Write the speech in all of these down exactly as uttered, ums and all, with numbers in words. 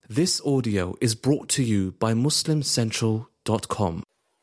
This audio is brought to you by muslim central dot com.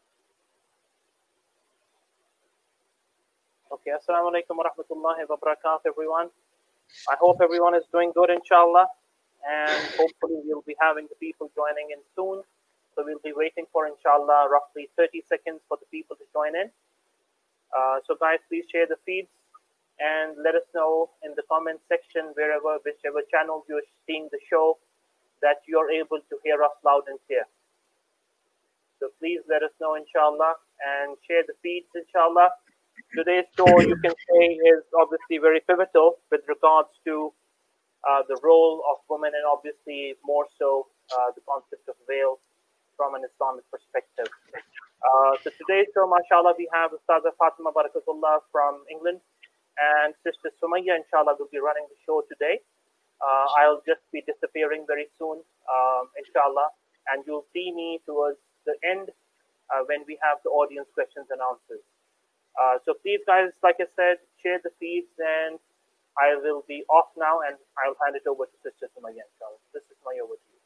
Okay, assalamu alaikum wa rahmatullahi wa barakatuh, everyone. I hope everyone is doing good, inshallah, and hopefully we'll be having the people joining in soon. So we'll be waiting for, inshallah, roughly thirty seconds for the people to join in. Uh, so guys, please share the feeds and let us know in the comment section, wherever, whichever channel you're seeing the show, that you're able to hear us loud and clear. So please let us know, inshallah, and share the feeds, inshallah. Today's show, you can say, is obviously very pivotal with regards to uh, the role of women, and obviously more so uh, the concept of veil from an Islamic perspective. Uh, so today's show, mashallah, we have Ustaza Fatima Barakatullah from England, and Sister Sumaya, inshallah, will be running the show today. Uh, I'll just be disappearing very soon, um, inshallah, and you'll see me towards the end uh, when we have the audience questions and answers. Uh, so please, guys, like I said, share the feeds, and I will be off now, and I'll hand it over to Sister Sumaya, inshallah. Sister Sumaya, over to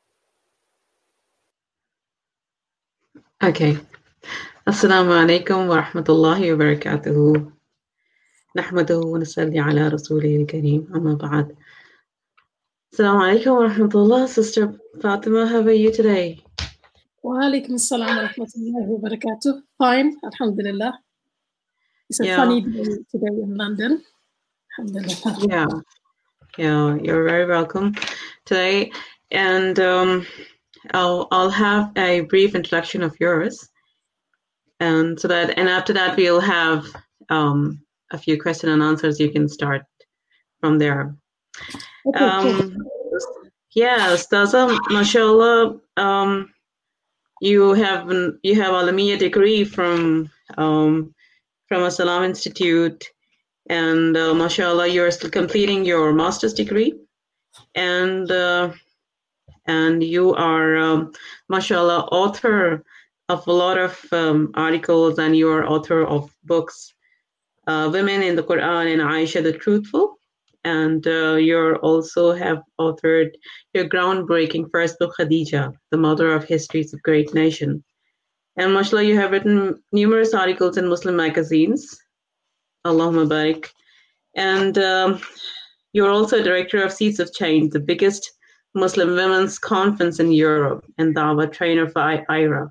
you. Okay. Assalamu alaikum wa rahmatullahi wa barakatuhu. Nahmaduhu wa nusalli ala rasulihi al-kareem. Amma ba'd. Assalamu alaikum wa rahmatullah. Sister Fatima, how are you today? Wa alaikum assalam wa rahmatullahi wa barakatuh. Fine, alhamdulillah. It's a Yeah. funny day today in London. Alhamdulillah. Yeah. Yeah, you're very welcome today. And um, I'll I'll have a brief introduction of yours. And so that and after that we'll have um, a few question and answers. You can start from there. Okay, Um, cool. yeah, Ustaza, mashallah, um, you have an- you have Alamiya degree from um, from As-Salam Institute, and uh, mashallah, you're still completing your master's degree, and uh, and you are um, mashallah author of a lot of um, articles, and you are author of books, uh, Women in the Quran and Aisha the Truthful. And uh, you also have authored your groundbreaking first book, Khadija, the Mother of Histories of Great Nation. And mashallah, you have written numerous articles in Muslim magazines. Allahumma barik. And um, you're also director of Seeds of Change, the biggest Muslim women's conference in Europe, and Dawah trainer for I- IRA.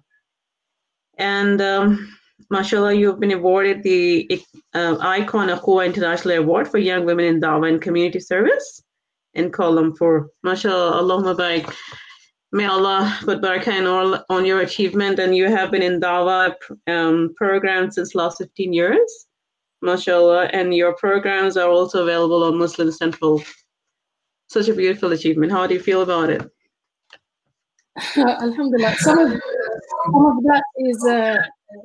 And um, mashallah, you've been awarded the uh, Icon Akhuwa International Award for Young Women in Dawah and Community Service in Kuala Lumpur. Mashallah, Allahumma barik. May Allah put barakah in all on your achievement. And you have been in Dawah um, program since last fifteen years. Mashallah. And your programs are also available on Muslim Central. Such a beautiful achievement. How do you feel about it? Alhamdulillah. Some of, some of that is uh,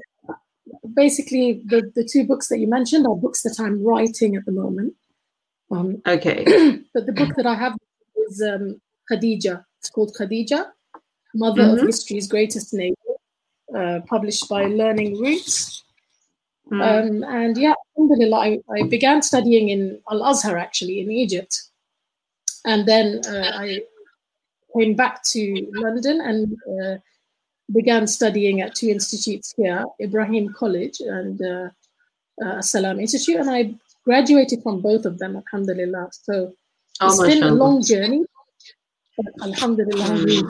basically the, the two books that you mentioned are books that I'm writing at the moment. Um, Okay. but the book that I have is um, Khadija. It's called Khadija, Mother Mhm. of History's Greatest Nation, uh, published by Learning Roots. Mm. Um, and yeah, alhamdulillah, I, I began studying in Al-Azhar, actually, in Egypt. And then uh, I came back to London and uh, began studying at two institutes here, Ibrahim College and uh, uh, Salam Institute. And I graduated from both of them, alhamdulillah. So Oh, it's been a mashallah. long journey, but alhamdulillah, Mm. we,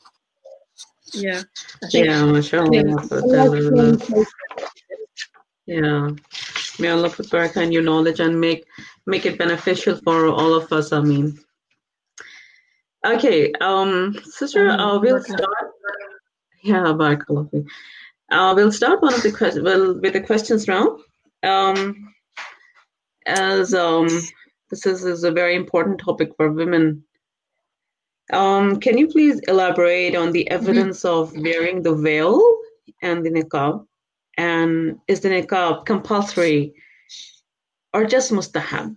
yeah, I think Yeah, mashallah. yeah, Allah put Allah is barakah. very Yeah. May Allah put barakah in your knowledge and make make it beneficial for all of us. I mean. Okay, um, sister, Ameen. uh, we'll Barakallah. start. Yeah, barakallah. fi. Uh, we'll start one of the questions. Well, with the questions now. Um, as um, this is, is a very important topic for women. Um, can you please elaborate on the evidence of wearing the veil and the niqab? And is the niqab compulsory or just mustahab?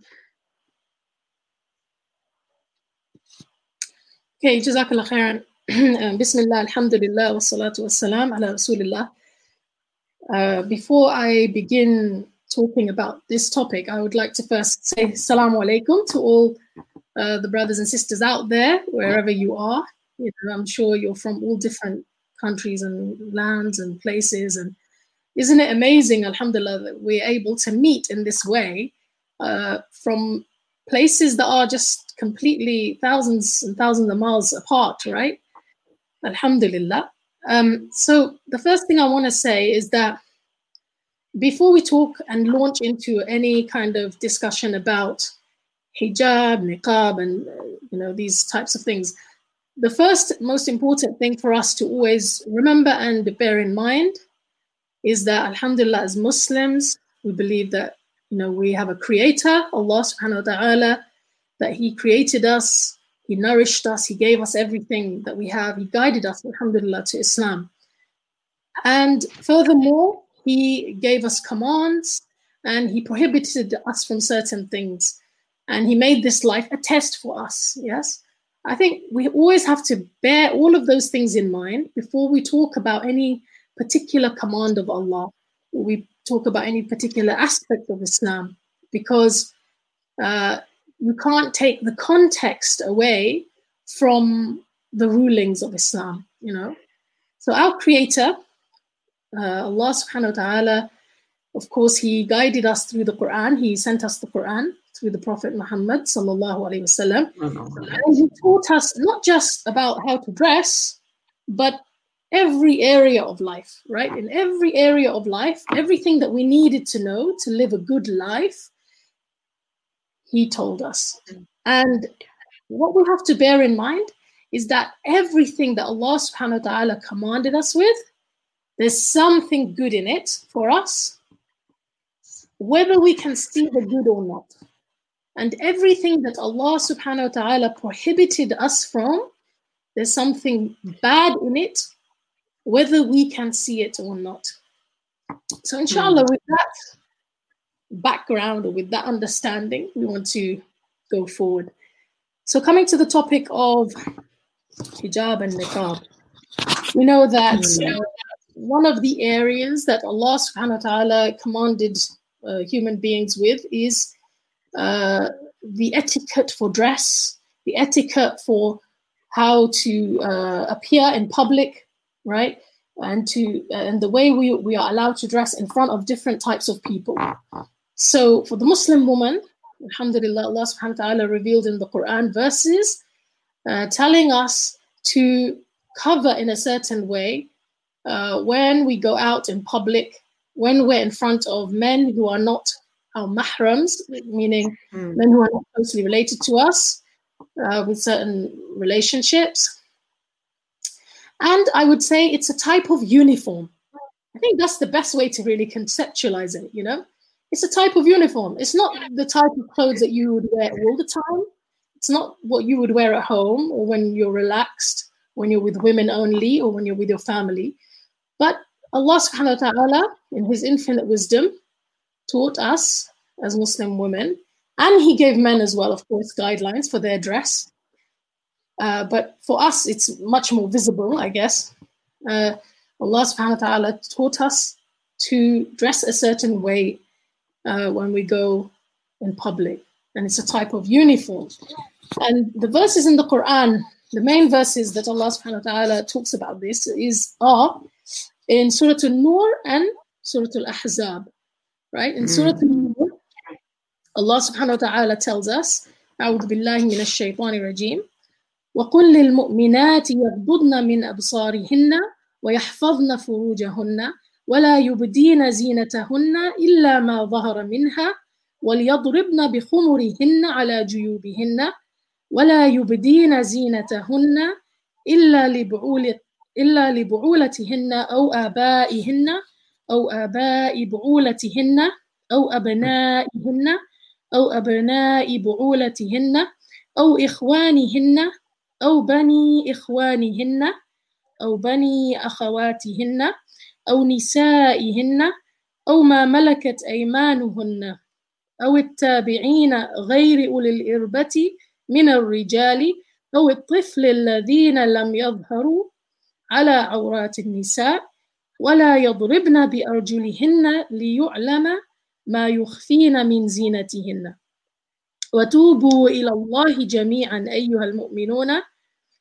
Okay, Jazakallah khairan. Um, Bismillah, alhamdulillah, wa salatu wa salam ala rasulillah. Uh, before I begin talking about this topic, I would like to first say Assalamu alaikum to all uh, the brothers and sisters out there, wherever you are. You know, I'm sure you're from all different countries and lands and places. And isn't it amazing, alhamdulillah, that we're able to meet in this way uh, from places that are just completely thousands and thousands of miles apart, right? Alhamdulillah. Um, so the first thing I want to say is that before we talk and launch into any kind of discussion about hijab, niqab, and uh, you know, these types of things, the first most important thing for us to always remember and bear in mind is that, alhamdulillah, as Muslims, we believe that, you know, we have a creator, Allah subhanahu wa ta'ala, that he created us, he nourished us, he gave us everything that we have, he guided us, alhamdulillah, to Islam. And furthermore, he gave us commands and he prohibited us from certain things. And he made this life a test for us, yes? I think we always have to bear all of those things in mind before we talk about any particular command of Allah, or we talk about any particular aspect of Islam, because uh, you can't take the context away from the rulings of Islam, you know? So our creator, uh, Allah subhanahu wa ta'ala, of course, he guided us through the Quran. He sent us the Quran through the Prophet Muhammad sallallahu alaihi wasallam. And he taught us not just about how to dress, but every area of life, right? In every area of life, everything that we needed to know to live a good life, he told us. And what we have to bear in mind is that everything that Allah subhanahu wa ta'ala commanded us with, there's something good in it for us, whether we can see the good or not. And everything that Allah subhanahu wa ta'ala prohibited us from, there's something bad in it, whether we can see it or not. So inshallah, with that background or with that understanding, we want to go forward. So coming to the topic of hijab and niqab, we know that uh, one of the areas that Allah subhanahu wa ta'ala commanded uh, human beings with is uh, the etiquette for dress, the etiquette for how to uh, appear in public, right? And to uh, and the way we, we are allowed to dress in front of different types of people. So for the Muslim woman, alhamdulillah, Allah subhanahu wa ta'ala revealed in the Quran verses uh, telling us to cover in a certain way uh, when we go out in public, when we're in front of men who are not our mahrams, meaning mm. men who are not closely related to us uh, with certain relationships. And I would say it's a type of uniform. I think that's the best way to really conceptualize it, you know? It's a type of uniform. It's not the type of clothes that you would wear all the time. It's not what you would wear at home or when you're relaxed, when you're with women only or when you're with your family. But Allah subhanahu wa ta'ala, in his infinite wisdom, taught us as Muslim women, and he gave men as well, of course, guidelines for their dress. Uh, but for us, it's much more visible, I guess. Uh, Allah subhanahu wa ta'ala taught us to dress a certain way uh, when we go in public. And it's a type of uniform. And the verses in the Quran, the main verses that Allah subhanahu wa ta'ala talks about this is are in Surah An-Nur and Surah Al-Ahzab. Right? In Surah An-Nur, Allah subhanahu wa ta'ala tells us, أعوذ بالله من الشيطان الرجيم وقل للمؤمنات يغضضن من أبصارهن ويحفظن فروجهن ولا يبدين زينتهن إلا ما ظهر منها وليضربن بخمرهن على جيوبهن ولا يبدين زينتهن إلا لبعول إلا لبعولتهن أو آبائهن أو آباء بعولتهن أو أبنائهن أو أبناء بعولتهن أو إخوانهن أو بني إخوانهن أو بني أخواتهن أو نسائهن أو ما ملكت أيمانهن أو التابعين غير أولي الإربة من الرجال أو الطفل الذين لم يظهروا على عورات النساء ولا يضربن بأرجلهن ليعلم ما يخفين من زينتهن وتوبوا إلى الله جميعا أيها المؤمنون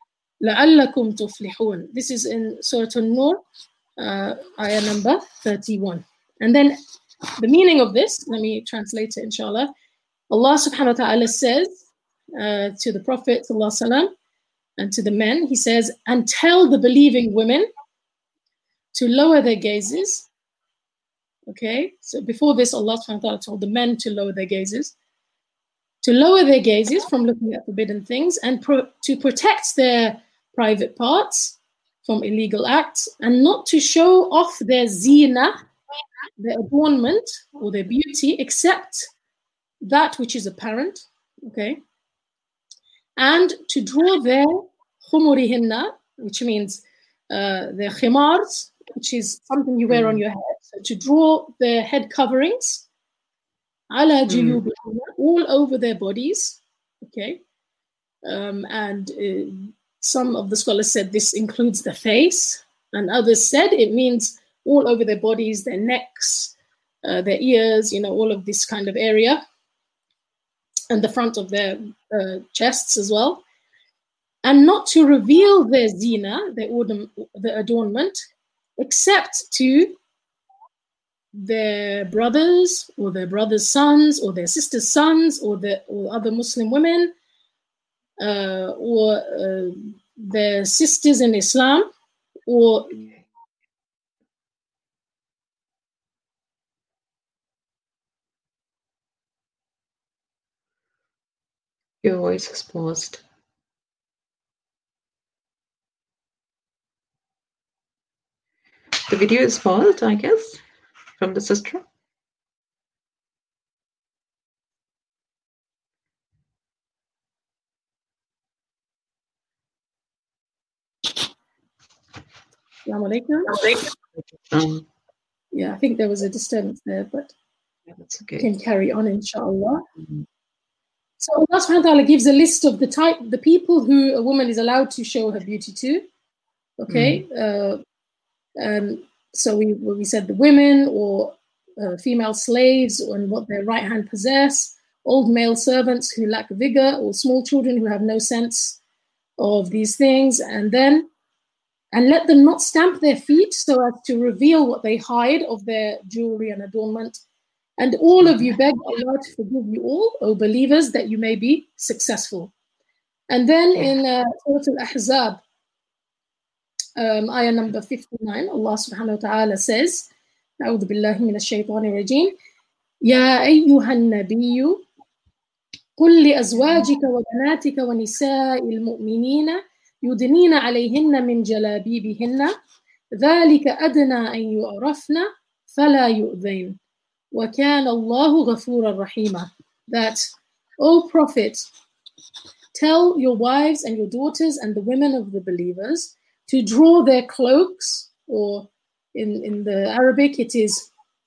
لَعَلَّكُمْ تُفْلِحُونَ. This is in Surah An-Nur, uh, ayah number thirty-one. And then the meaning of this, let me translate it, inshallah. Allah subhanahu wa ta'ala says uh, to the Prophet sallallahu alaihi wasallam and to the men, he says, and tell the believing women to lower their gazes. Okay, so before this, Allah subhanahu wa ta'ala told the men to lower their gazes, to lower their gazes from looking at forbidden things, and pro- to protect their private parts from illegal acts, and not to show off their zina, their adornment or their beauty, except that which is apparent. Okay, and to draw their khumurihinna, which means uh, their khimars, which is something you wear on your head. So to draw their head coverings, ala juyubihinna, all over their bodies. Okay, um, and uh, some of the scholars said this includes the face, and others said it means all over their bodies, their necks, uh, their ears, you know, all of this kind of area, and the front of their uh, chests as well. And not to reveal their zina, their, ornament, their adornment, except to their brothers or their brothers' sons or their sisters' sons or, the, or other Muslim women uh, or uh, their sisters in Islam or Your voice is paused. The video is paused, I guess, from the sister. Assalamu alaikum. Um, Yeah, I think there was a disturbance there, but yeah, that's okay. can carry on, inshallah. Mm-hmm. So Allah subhanahu wa ta'ala gives a list of the type, the people who a woman is allowed to show her beauty to. Okay, mm. uh, um, so we we said the women or uh, female slaves and what their right hand possess, old male servants who lack vigor, or small children who have no sense of these things, and then and let them not stamp their feet so as to reveal what they hide of their jewelry and adornment. And all of you beg Allah to forgive you all, O believers, that you may be successful. And then in uh, Surah Al-Ahzab, um, ayah number fifty-nine, Allah subhanahu wa ta'ala says, أعوذ بالله من الشيطان الرجيم يا أيها النبي قل لأزواجك وبناتك ونساء المؤمنين يدنين عليهن من جلابيبهن ذلك أدنى أن يعرفن فلا يؤذين وَكَانَ اللَّهُ غَفُورًا رَحِيمًا. That, O Prophet, tell your wives and your daughters and the women of the believers to draw their cloaks, or in, in the Arabic it is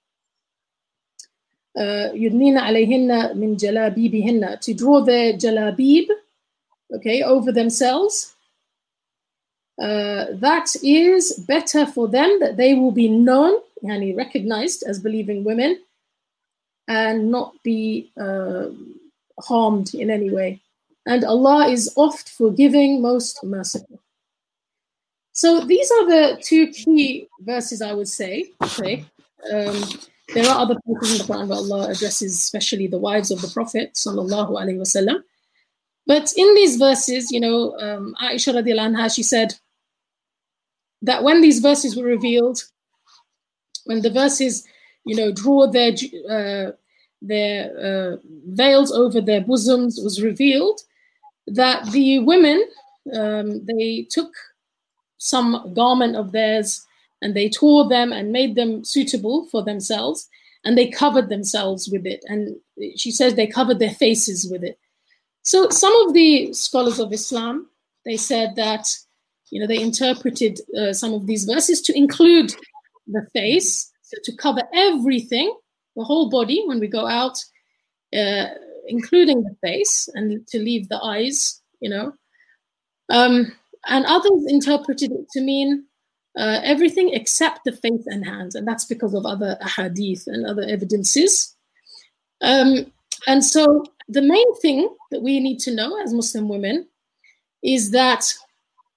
يُدْنِينَ عَلَيْهِنَّ مِنْ جَلَابِيبِهِنَّ, to draw their jalabib, okay, over themselves. Uh, that is better for them, that they will be known, yani recognized as believing women, and not be uh, harmed in any way. And Allah is oft forgiving, most merciful. So these are the two key verses, I would say. Okay, um, there are other places in the Quran where Allah addresses especially the wives of the Prophet sallallahu alaihi wasallam. But in these verses, you know, um, Aisha radiallahu anha, she said that when these verses were revealed, when the verses, you know, draw their uh, their uh, veils over their bosoms was revealed, that the women, um, they took some garment of theirs and they tore them and made them suitable for themselves, and they covered themselves with it. And she says they covered their faces with it. So some of the scholars of Islam, they said that, you know, they interpreted uh, some of these verses to include the face, so to cover everything, the whole body when we go out, uh, including the face, and to leave the eyes, you know. Um, and others interpreted it to mean uh, everything except the face and hands, and that's because of other ahadith and other evidences. Um, and so the main thing that we need to know as Muslim women is that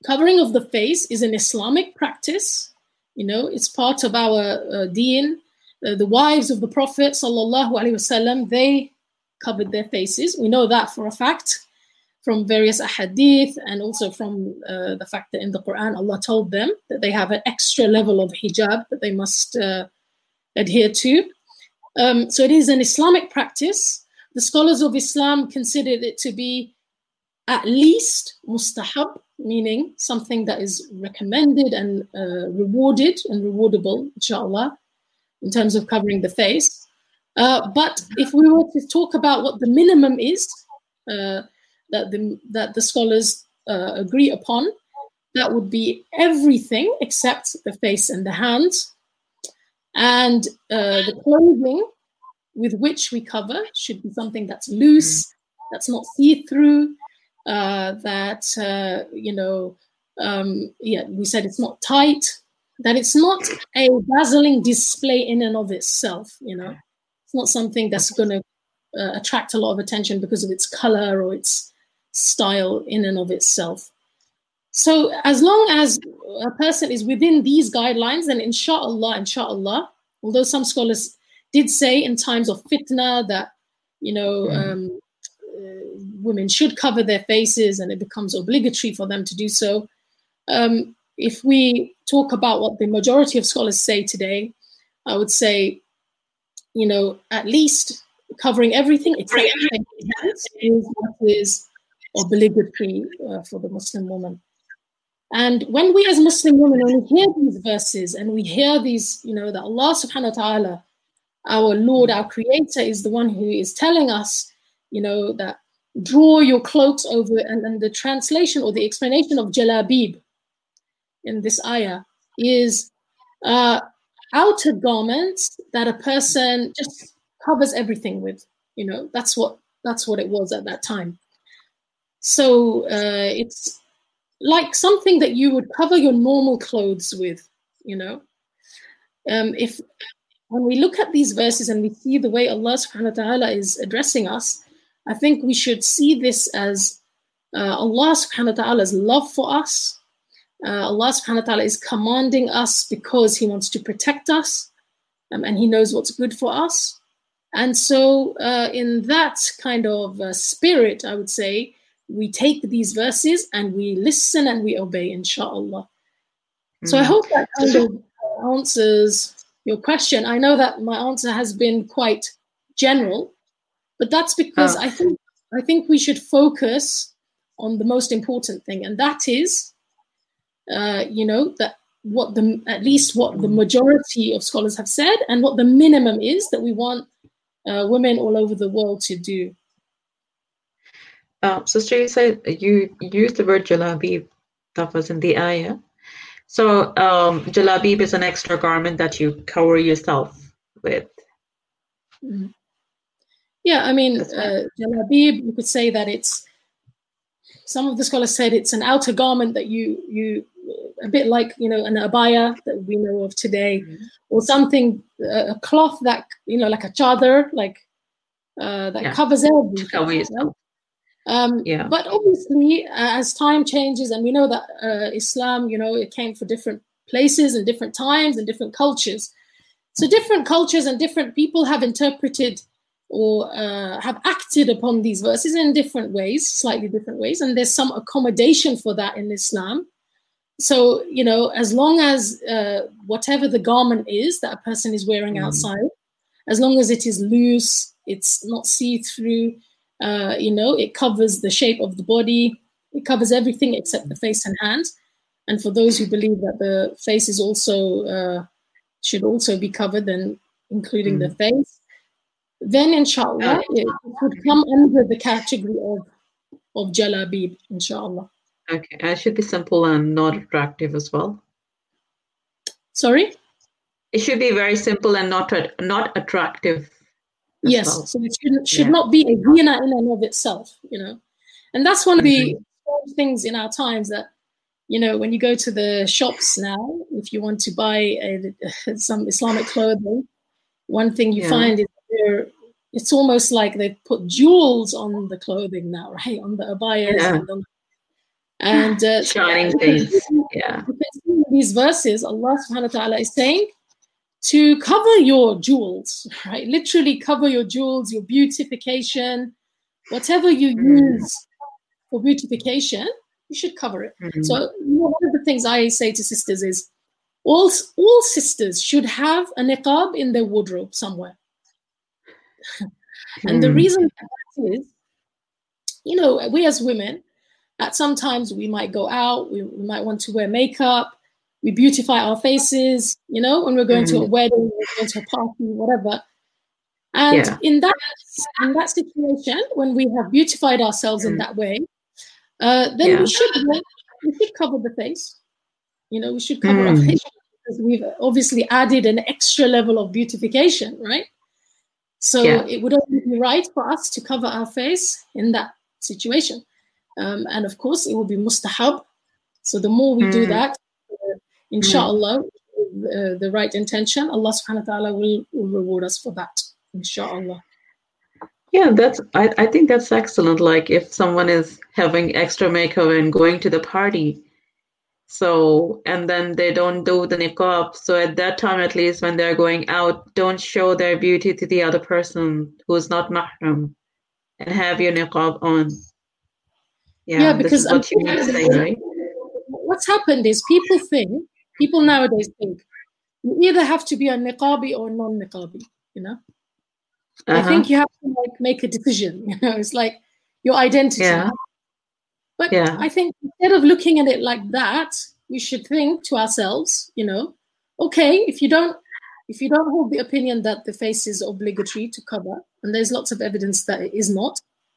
covering of the face is an Islamic practice. You know, it's part of our uh, deen. Uh, the wives of the Prophet sallallahu alaihi wasallam, they covered their faces. We know that for a fact from various ahadith, and also from uh, the fact that in the Quran Allah told them that they have an extra level of hijab that they must uh, adhere to. Um, so it is an Islamic practice. The scholars of Islam considered it to be at least mustahab, meaning something that is recommended and uh, rewarded and rewardable, inshallah, in terms of covering the face. Uh, but if we were to talk about what the minimum is uh, that the that the scholars uh, agree upon, that would be everything except the face and the hands. And uh, the clothing with which we cover should be something that's loose, that's not see-through, uh, that, uh, you know, um, yeah, we said it's not tight, that it's not a dazzling display in and of itself, you know. It's not something that's going to uh, attract a lot of attention because of its color or its style in and of itself. So as long as a person is within these guidelines, then inshallah, inshallah, although some scholars did say in times of fitna that, you know, um, uh, women should cover their faces and it becomes obligatory for them to do so. Um, if we talk about what the majority of scholars say today, I would say, you know, at least covering everything except the hands is what is obligatory uh, for the Muslim woman. And when we as Muslim women, when we hear these verses and we hear these, you know, that Allah subhanahu wa ta'ala, our Lord, our Creator, is the one who is telling us, you know, that draw your cloaks over, and, and the translation or the explanation of jalabib in this ayah is uh, outer garments that a person just covers everything with, you know, that's what, that's what it was at that time. So uh, it's like something that you would cover your normal clothes with, you know. Um, if when we look at these verses and we see the way Allah subhanahu wa ta'ala is addressing us, I think we should see this as uh, Allah subhanahu wa ta'ala's love for us. Uh, Allah subhanahu wa ta'ala is commanding us because He wants to protect us, um, and He knows what's good for us. And so uh, in that kind of uh, spirit, I would say, we take these verses and we listen and we obey, inshallah. Mm. So I hope that kind of answers your question. I know that my answer has been quite general, but that's because oh. I think I think we should focus on the most important thing, and that is, uh, you know, that what the at least what the majority of scholars have said, and what the minimum is that we want uh, women all over the world to do. Uh, Sister, you said you used the word jalabib that was in the ayah. So um, jalabib is an extra garment that you cover yourself with. Mm-hmm. Yeah, I mean, uh, jalabib, you could say that it's, some of the scholars said it's an outer garment that you, you a bit like, you know, an abaya that we know of today, mm-hmm. or something, uh, a cloth that, you know, like a chadar, like uh, that yeah. covers everything. Cover yourself. Right? Um, yeah. But obviously, uh, as time changes, and we know that uh, Islam, you know, it came for different places and different times and different cultures. So different cultures and different people have interpreted or uh, have acted upon these verses in different ways, slightly different ways. And there's some accommodation for that in Islam. So, you know, as long as uh, whatever the garment is that a person is wearing mm. outside, as long as it is loose, it's not see-through, Uh, you know, it covers the shape of the body. It covers everything except the face and hands. And for those who believe that the face is also uh, should also be covered, then including mm. the face, then inshallah it would come under the category of of jalabib, inshallah. Okay, it should be simple and not attractive as well. Sorry? It should be very simple and not not attractive. Yes, well. So it should, should yeah. not be a ghina in and of itself, you know. And that's one of the mm-hmm. things in our times that, you know, when you go to the shops now, if you want to buy a, some Islamic clothing, one thing you yeah. find is they're, it's almost like they've put jewels on the clothing now, right? On the abayas. Yeah. And, on, And uh, shining things. Yeah. In these verses, Allah subhanahu wa ta'ala is saying to cover your jewels, right? Literally cover your jewels, your beautification, whatever you mm. use for beautification, you should cover it. Mm-hmm. So you know, one of the things I say to sisters is all, all sisters should have a niqab in their wardrobe somewhere. And mm. the reason for that is, you know, we as women, at sometimes we might go out, we, we might want to wear makeup, we beautify our faces, you know, when we're going mm-hmm. to a wedding, we're going to a party, whatever. And yeah. in that in that situation, when we have beautified ourselves mm. in that way, uh, then yeah. we should we should cover the face. You know, we should cover mm. our face because we've obviously added an extra level of beautification, right? So yeah. it would only be right for us to cover our face in that situation. Um, and of course, it will be mustahab. So the more we mm. do that, uh, inshallah, mm. with uh, the right intention, Allah subhanahu wa ta'ala will, will reward us for that, inshallah. Yeah, that's. I, I think that's excellent. Like if someone is having extra makeup and going to the party, so and then they don't do the niqab, so at that time, at least when they're going out, don't show their beauty to the other person who's not mahram, and have your niqab on. Yeah, yeah, because what you mean to say, right? What's happened is people think, people nowadays think, you either have to be a niqabi or non-niqabi, you know? Uh-huh. I think you have to like make a decision, you know, it's like your identity. Yeah. But yeah. I think instead of looking at it like that, we should think to ourselves, you know, okay, if you don't, if you don't hold the opinion that the face is obligatory to cover, and there's lots of evidence that it is not,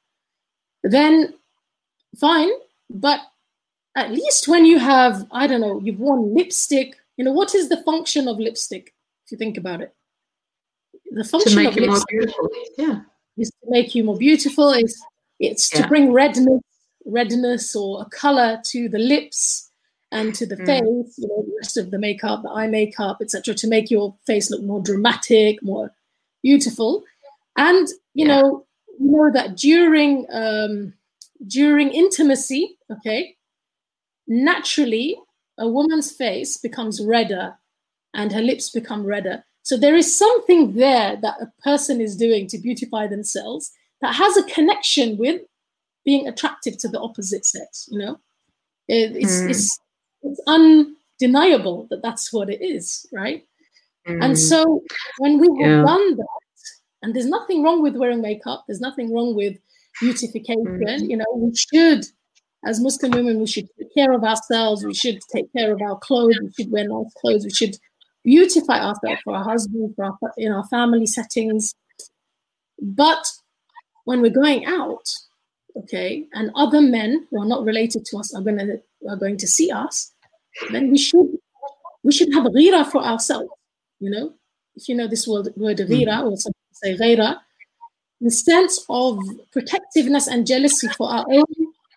then fine, but at least when you have, I don't know, you've worn lipstick, you know, what is the function of lipstick, if you think about it? The function to make of you lipstick more beautiful. Yeah. is to make you more beautiful. It's, it's to yeah. bring redness, redness or a color to the lips and to the mm. face, you know, the rest of the makeup, the eye makeup, et cetera, to make your face look more dramatic, more beautiful. And, you yeah. know, you know that during... Um, During intimacy, okay, naturally a woman's face becomes redder and her lips become redder. So there is something there that a person is doing to beautify themselves that has a connection with being attractive to the opposite sex, you know? It, it's, mm. it's, it's undeniable that that's what it is, right? Mm. And so when we have yeah. done that, and there's nothing wrong with wearing makeup, there's nothing wrong with beautification, mm. you know, we should, as Muslim women, we should take care of ourselves, we should take care of our clothes, we should wear nice clothes, we should beautify ourselves for our husband, for our, in our family settings. But when we're going out, okay, and other men who are not related to us are going to are going to see us, then we should we should have ghira for ourselves, you know. If you know this word, word ghira, or some say ghira, the sense of protectiveness and jealousy for our own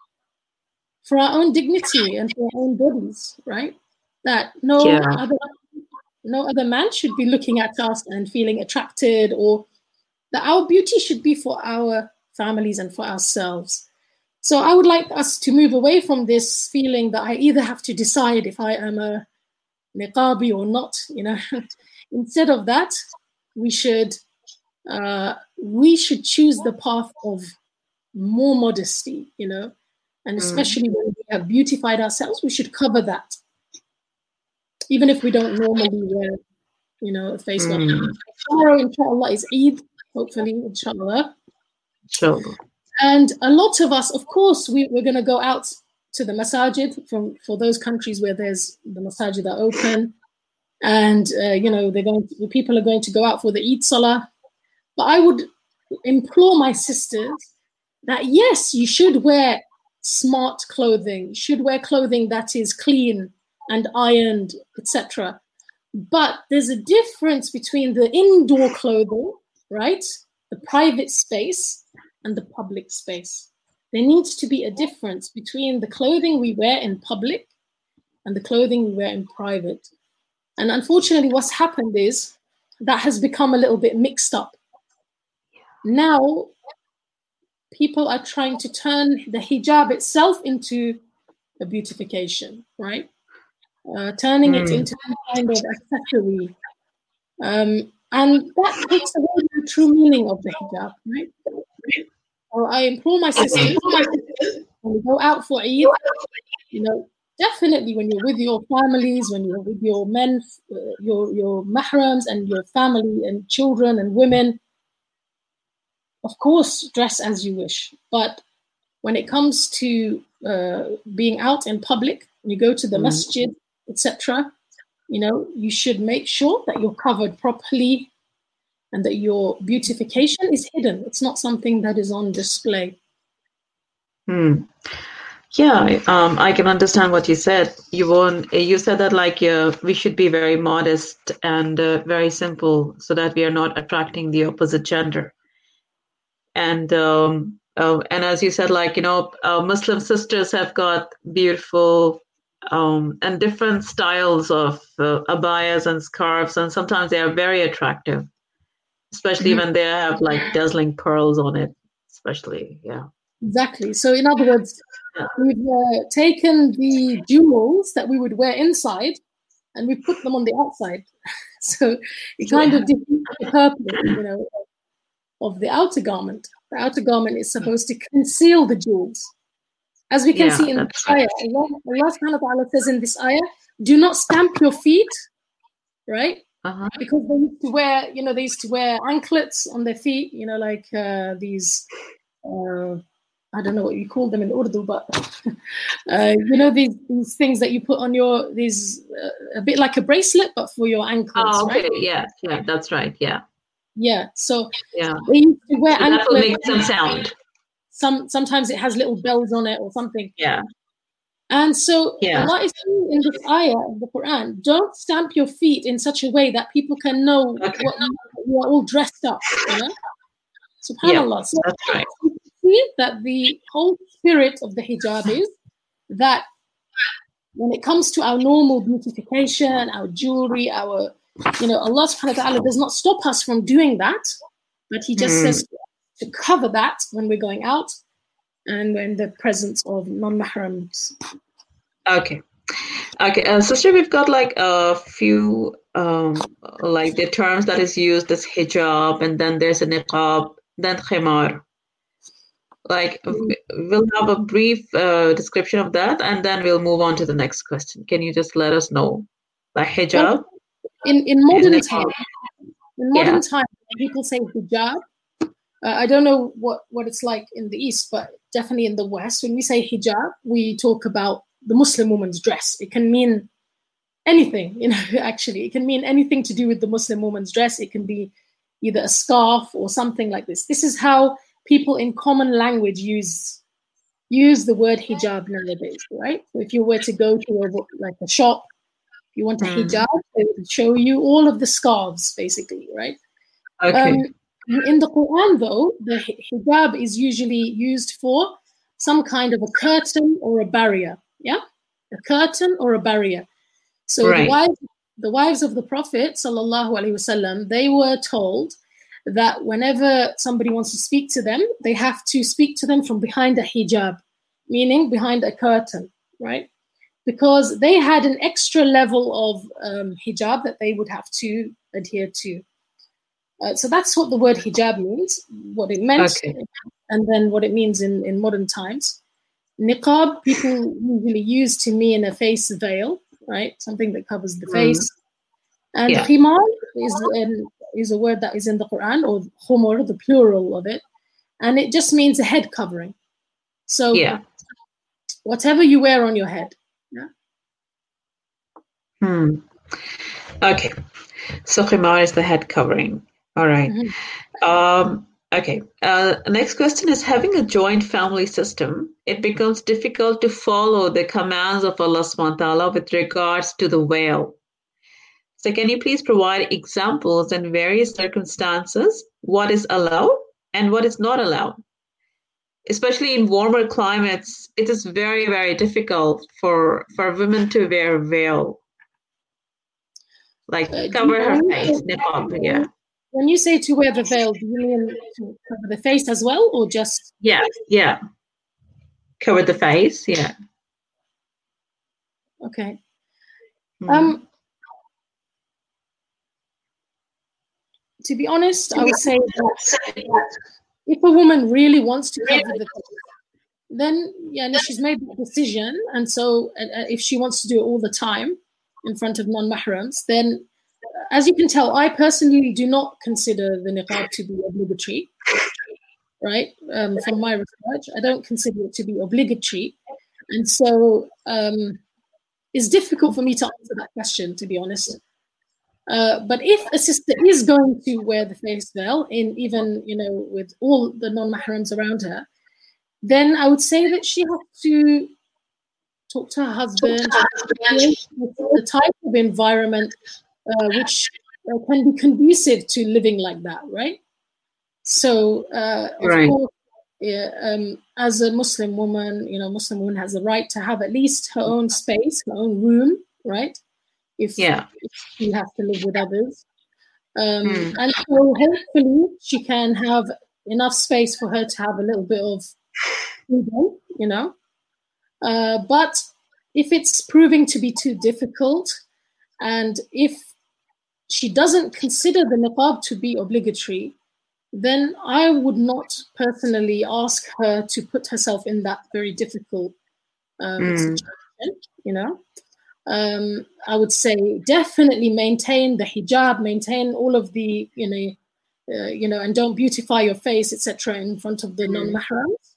for our own dignity and for our own bodies, right? That no yeah. other no other man should be looking at us and feeling attracted, or that our beauty should be for our families and for ourselves. So I would like us to move away from this feeling that I either have to decide if I am a niqabi or not, you know. Instead of that, we should uh, we should choose the path of more modesty, you know, and especially mm. when we have beautified ourselves, we should cover that. Even if we don't normally wear, you know, a face mask. Mm. Tomorrow, inshallah, is Eid, hopefully, inshallah. Inshallah. And a lot of us, of course, we, we're going to go out to the masajid from for those countries where there's the masajid are open, and uh, you know they're going. To, people are going to go out for the Eid Salah. But I would implore my sisters that yes, you should wear smart clothing. You should wear clothing that is clean and ironed, et cetera. But there's a difference between the indoor clothing, right, the private space, and the public space. There needs to be a difference between the clothing we wear in public and the clothing we wear in private. And unfortunately, what's happened is that has become a little bit mixed up. Now, people are trying to turn the hijab itself into a beautification, right? Uh, turning mm. it into some kind of accessory. Um, and that takes away the true meaning of the hijab, right? So I implore my sisters, when we go out for Eid, you know, definitely when you're with your families, when you're with your men, uh, your, your mahrams and your family and children and women, of course, dress as you wish. But when it comes to uh, being out in public, when you go to the mm. masjid, et cetera, you know, you should make sure that you're covered properly and that your beautification is hidden. It's not something that is on display. Hmm. Yeah, um, I can understand what you said. You won't, you said that like uh, we should be very modest and uh, very simple so that we are not attracting the opposite gender. And um, uh, and as you said, like, you know, uh, Muslim sisters have got beautiful um, and different styles of uh, abayas and scarves, and sometimes they are very attractive, especially mm-hmm. when they have like dazzling pearls on it, especially, yeah. Exactly. So in other words, yeah. we've uh, taken the jewels that we would wear inside and we put them on the outside. So it kind yeah. of defeats the purpose, you know, of the outer garment. The outer garment is supposed to conceal the jewels. As we can yeah, see in this ayah, Allah, Allah subhanahu wa ta'ala says in this ayah, do not stamp your feet, right? Uh-huh. Because they used to wear, you know, they used to wear anklets on their feet, you know, like uh, these, uh, I don't know what you call them in Urdu, but, uh, you know, these, these things that you put on your, these, uh, a bit like a bracelet, but for your ankles, oh, okay. right? Yeah, yeah, that's right, yeah. Yeah, so yeah. they used to wear so anklets. That will make some sound. Some, sometimes it has little bells on it or something. Yeah. And so yeah. Allah is saying in this ayah of the Quran, don't stamp your feet in such a way that people can know okay. what you, you are all dressed up, you know? SubhanAllah. Yeah, so that's right. You see that the whole spirit of the hijab is that when it comes to our normal beautification, our jewelry, our, you know, Allah subhanahu wa ta'ala does not stop us from doing that, but He just mm. says to cover that when we're going out and in the presence of non-mahrams. Okay. Okay, uh, sister, we've got like a few, um, like the terms that is used as hijab, and then there's a niqab, then khimar. Like, we'll have a brief uh, description of that, and then we'll move on to the next question. Can you just let us know? Like hijab? In, in modern times, in modern yeah. times, people say hijab. Uh, I don't know what, what it's like in the East, but definitely in the West, when we say hijab, we talk about the Muslim woman's dress. It can mean anything, you know, actually. It can mean anything to do with the Muslim woman's dress. It can be either a scarf or something like this. This is how people in common language use use the word hijab nowadays, right? So if you were to go to a, like a shop, if you want a mm. hijab, they would show you all of the scarves, basically, right? Okay. Um, In the Quran, though, the hijab is usually used for some kind of a curtain or a barrier, yeah? A curtain or a barrier. So right. the, wives, the wives of the Prophet, sallallahu alaihi wasallam, they were told that whenever somebody wants to speak to them, they have to speak to them from behind a hijab, meaning behind a curtain, right? Because they had an extra level of um, hijab that they would have to adhere to. Uh, so that's what the word hijab means, what it meant, okay. and then what it means in, in modern times. Niqab, people usually use to mean a face veil, right? Something that covers the face. Mm. And yeah. khimar is, an, is a word that is in the Quran, or khumur, the plural of it. And it just means a head covering. So yeah. whatever you wear on your head. Yeah. Hmm. Okay. So khimar is the head covering. All right. Mm-hmm. Um, okay. Uh, next question is, having a joint family system, it becomes difficult to follow the commands of Allah subhanahu wa ta'ala with regards to the veil. So can you please provide examples and various circumstances, what is allowed and what is not allowed? Especially in warmer climates, it is very, very difficult for, for women to wear a veil. Like uh, cover her face, niqab, yeah. When you say to wear the veil, do you mean to cover the face as well, or just? Yeah, yeah. Cover the face, yeah. Okay. Mm. Um, to be honest, I would say that if a woman really wants to cover the face, then yeah, she's made that decision, and so uh, if she wants to do it all the time in front of non-mahrams, then uh, as you can tell, I personally do not consider the niqab to be obligatory, right? Um, from my research, I don't consider it to be obligatory, and so um, it's difficult for me to answer that question, to be honest. Uh, but if a sister is going to wear the face veil, in even you know with all the non-mahrams around her, then I would say that she has to talk to her husband, the type of environment uh, which uh, can be conducive to living like that, right? So, uh, of Right. course, yeah, um, as a Muslim woman, you know, Muslim woman has the right to have at least her own space, her own room, right? If, Yeah. if she has to live with others. Um, Mm. And so hopefully she can have enough space for her to have a little bit of freedom, you know. Uh, but if it's proving to be too difficult, and if she doesn't consider the niqab to be obligatory, then I would not personally ask her to put herself in that very difficult um, Mm. situation, you know. Um, I would say definitely maintain the hijab, maintain all of the, you know, uh, you know, and don't beautify your face, et cetera, in front of the Mm. non-mahrams.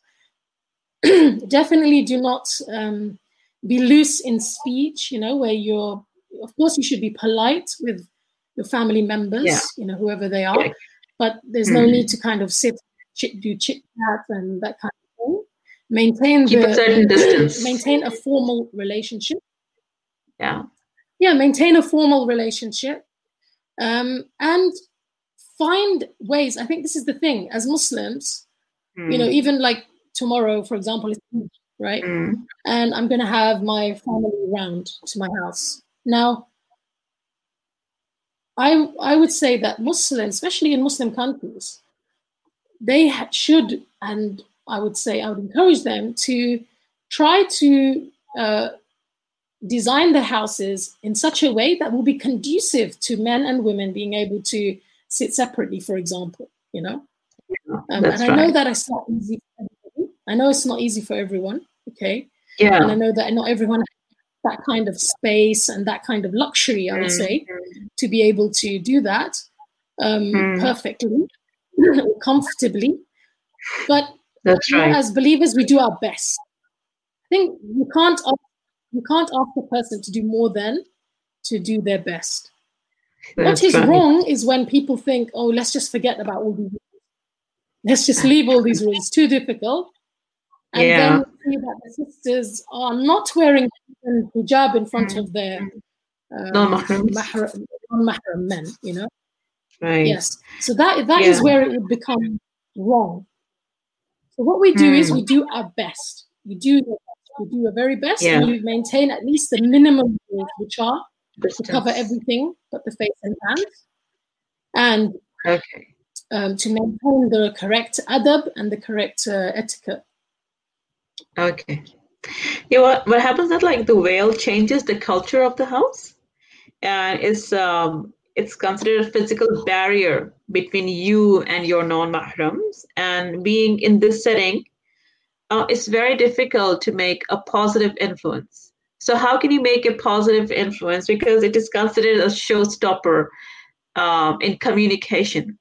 Definitely do not um, be loose in speech, you know, where you're, of course, you should be polite with your family members, Yeah. you know, whoever they are, but there's no Mm. need to kind of sit, chit, do chit chat and that kind of thing. Maintain Keep the a certain distance. maintain a formal relationship. Yeah. Yeah, maintain a formal relationship, um, and find ways. I think this is the thing as Muslims, Mm. you know, even like tomorrow, for example, is Eid, right? Mm. And I'm going to have my family round to my house. Now, I I would say that Muslims, especially in Muslim countries, they ha- should, and I would say I would encourage them to try to uh, design the houses in such a way that will be conducive to men and women being able to sit separately, for example, you know. Um, That's and I know right. that it's not easy for everybody. I know it's not easy for everyone, okay? Yeah. And I know that not everyone has that kind of space and that kind of luxury, I would Mm. say, to be able to do that um, Mm. perfectly, comfortably. But That's you know, right. as believers, we do our best. I think you can't ask, you can't ask a person to do more than to do their best. What That's is right. wrong is when people think, oh, let's just forget about all these rules. Let's just leave all these rules. It's too difficult. And Yeah. then see that the sisters are not wearing hijab in front of their um, Non-mahrams. mahram, non-mahram men, you know? Right. Yes. So that that Yeah. is where it would become wrong. So what we do is Mm. we do our best. We do the best. We do our very best, Yeah. and we maintain at least the minimum rules, which are to cover Distance. everything but the face and hands, and Okay. um, to maintain the correct adab and the correct uh, etiquette. Okay. Yeah, what, what happens is like the veil changes the culture of the house, and it's um it's considered a physical barrier between you and your non-mahrams. And being in this setting, uh, it's very difficult to make a positive influence. So how can you make a positive influence? Because it is considered a showstopper um, in communication.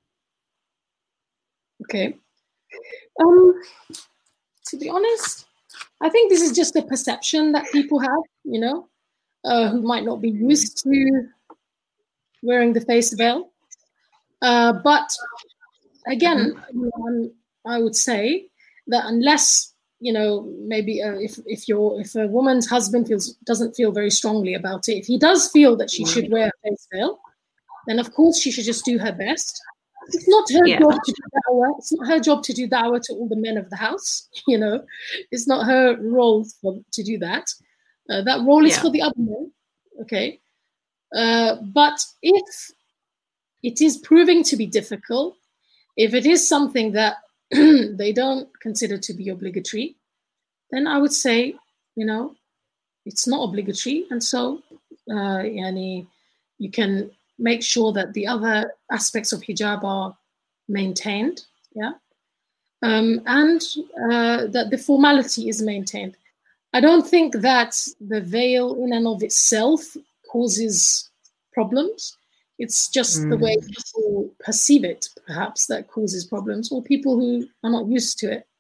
Okay. Um, to be honest, I think this is just a perception that people have, you know, uh, who might not be used to wearing the face veil. Uh, but again, you know, I'm- I would say that unless, you know, maybe uh, if if your if a woman's husband feels doesn't feel very strongly about it, if he does feel that she should wear a face veil, then of course she should just do her best. It's not her Yeah. job to do da'wah. It's not her job to do da'wah to all the men of the house. You know, it's not her role for, to do that. Uh, that role is Yeah. for the other men. Okay, uh, but if it is proving to be difficult, if it is something that they don't consider to be obligatory, then I would say, you know, it's not obligatory, and so uh, yani, you can make sure that the other aspects of hijab are maintained, yeah, um, and uh, that the formality is maintained. I don't think that the veil in and of itself causes problems. It's just mm. the way people perceive it, perhaps, that causes problems, or people who are not used to it.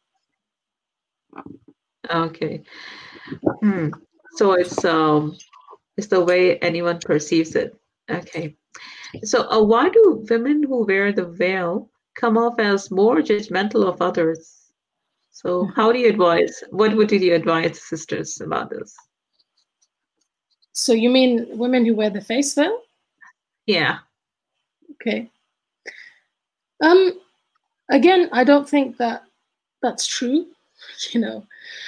Okay. Hmm. So it's um, it's the way anyone perceives it. Okay. So uh, why do women who wear the veil come off as more judgmental of others? So how do you advise, what would you advise sisters about this? So you mean women who wear the face veil? Yeah. Okay. Um, again, I don't think that that's true. You know,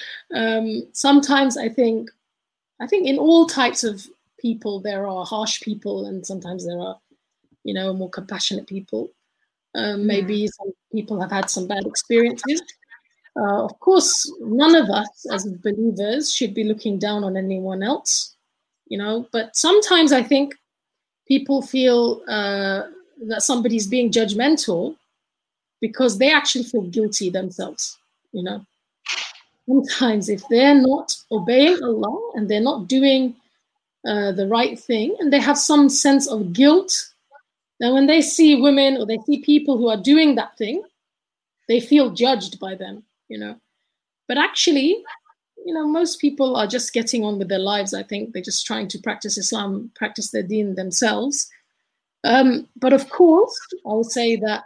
um, sometimes I think, I think in all types of people, there are harsh people, and sometimes there are, you know, more compassionate people. Um, maybe mm. some people have had some bad experiences. Uh, of course, none of us as believers should be looking down on anyone else, you know, but sometimes I think people feel uh, that somebody's being judgmental because they actually feel guilty themselves, you know. Sometimes if they're not obeying Allah and they're not doing uh, the right thing and they have some sense of guilt, then when they see women or they see people who are doing that thing, they feel judged by them, you know. But actually, you know, most people are just getting on with their lives. I think they're just trying to practice Islam, practice their deen themselves. Um, but of course, I would say that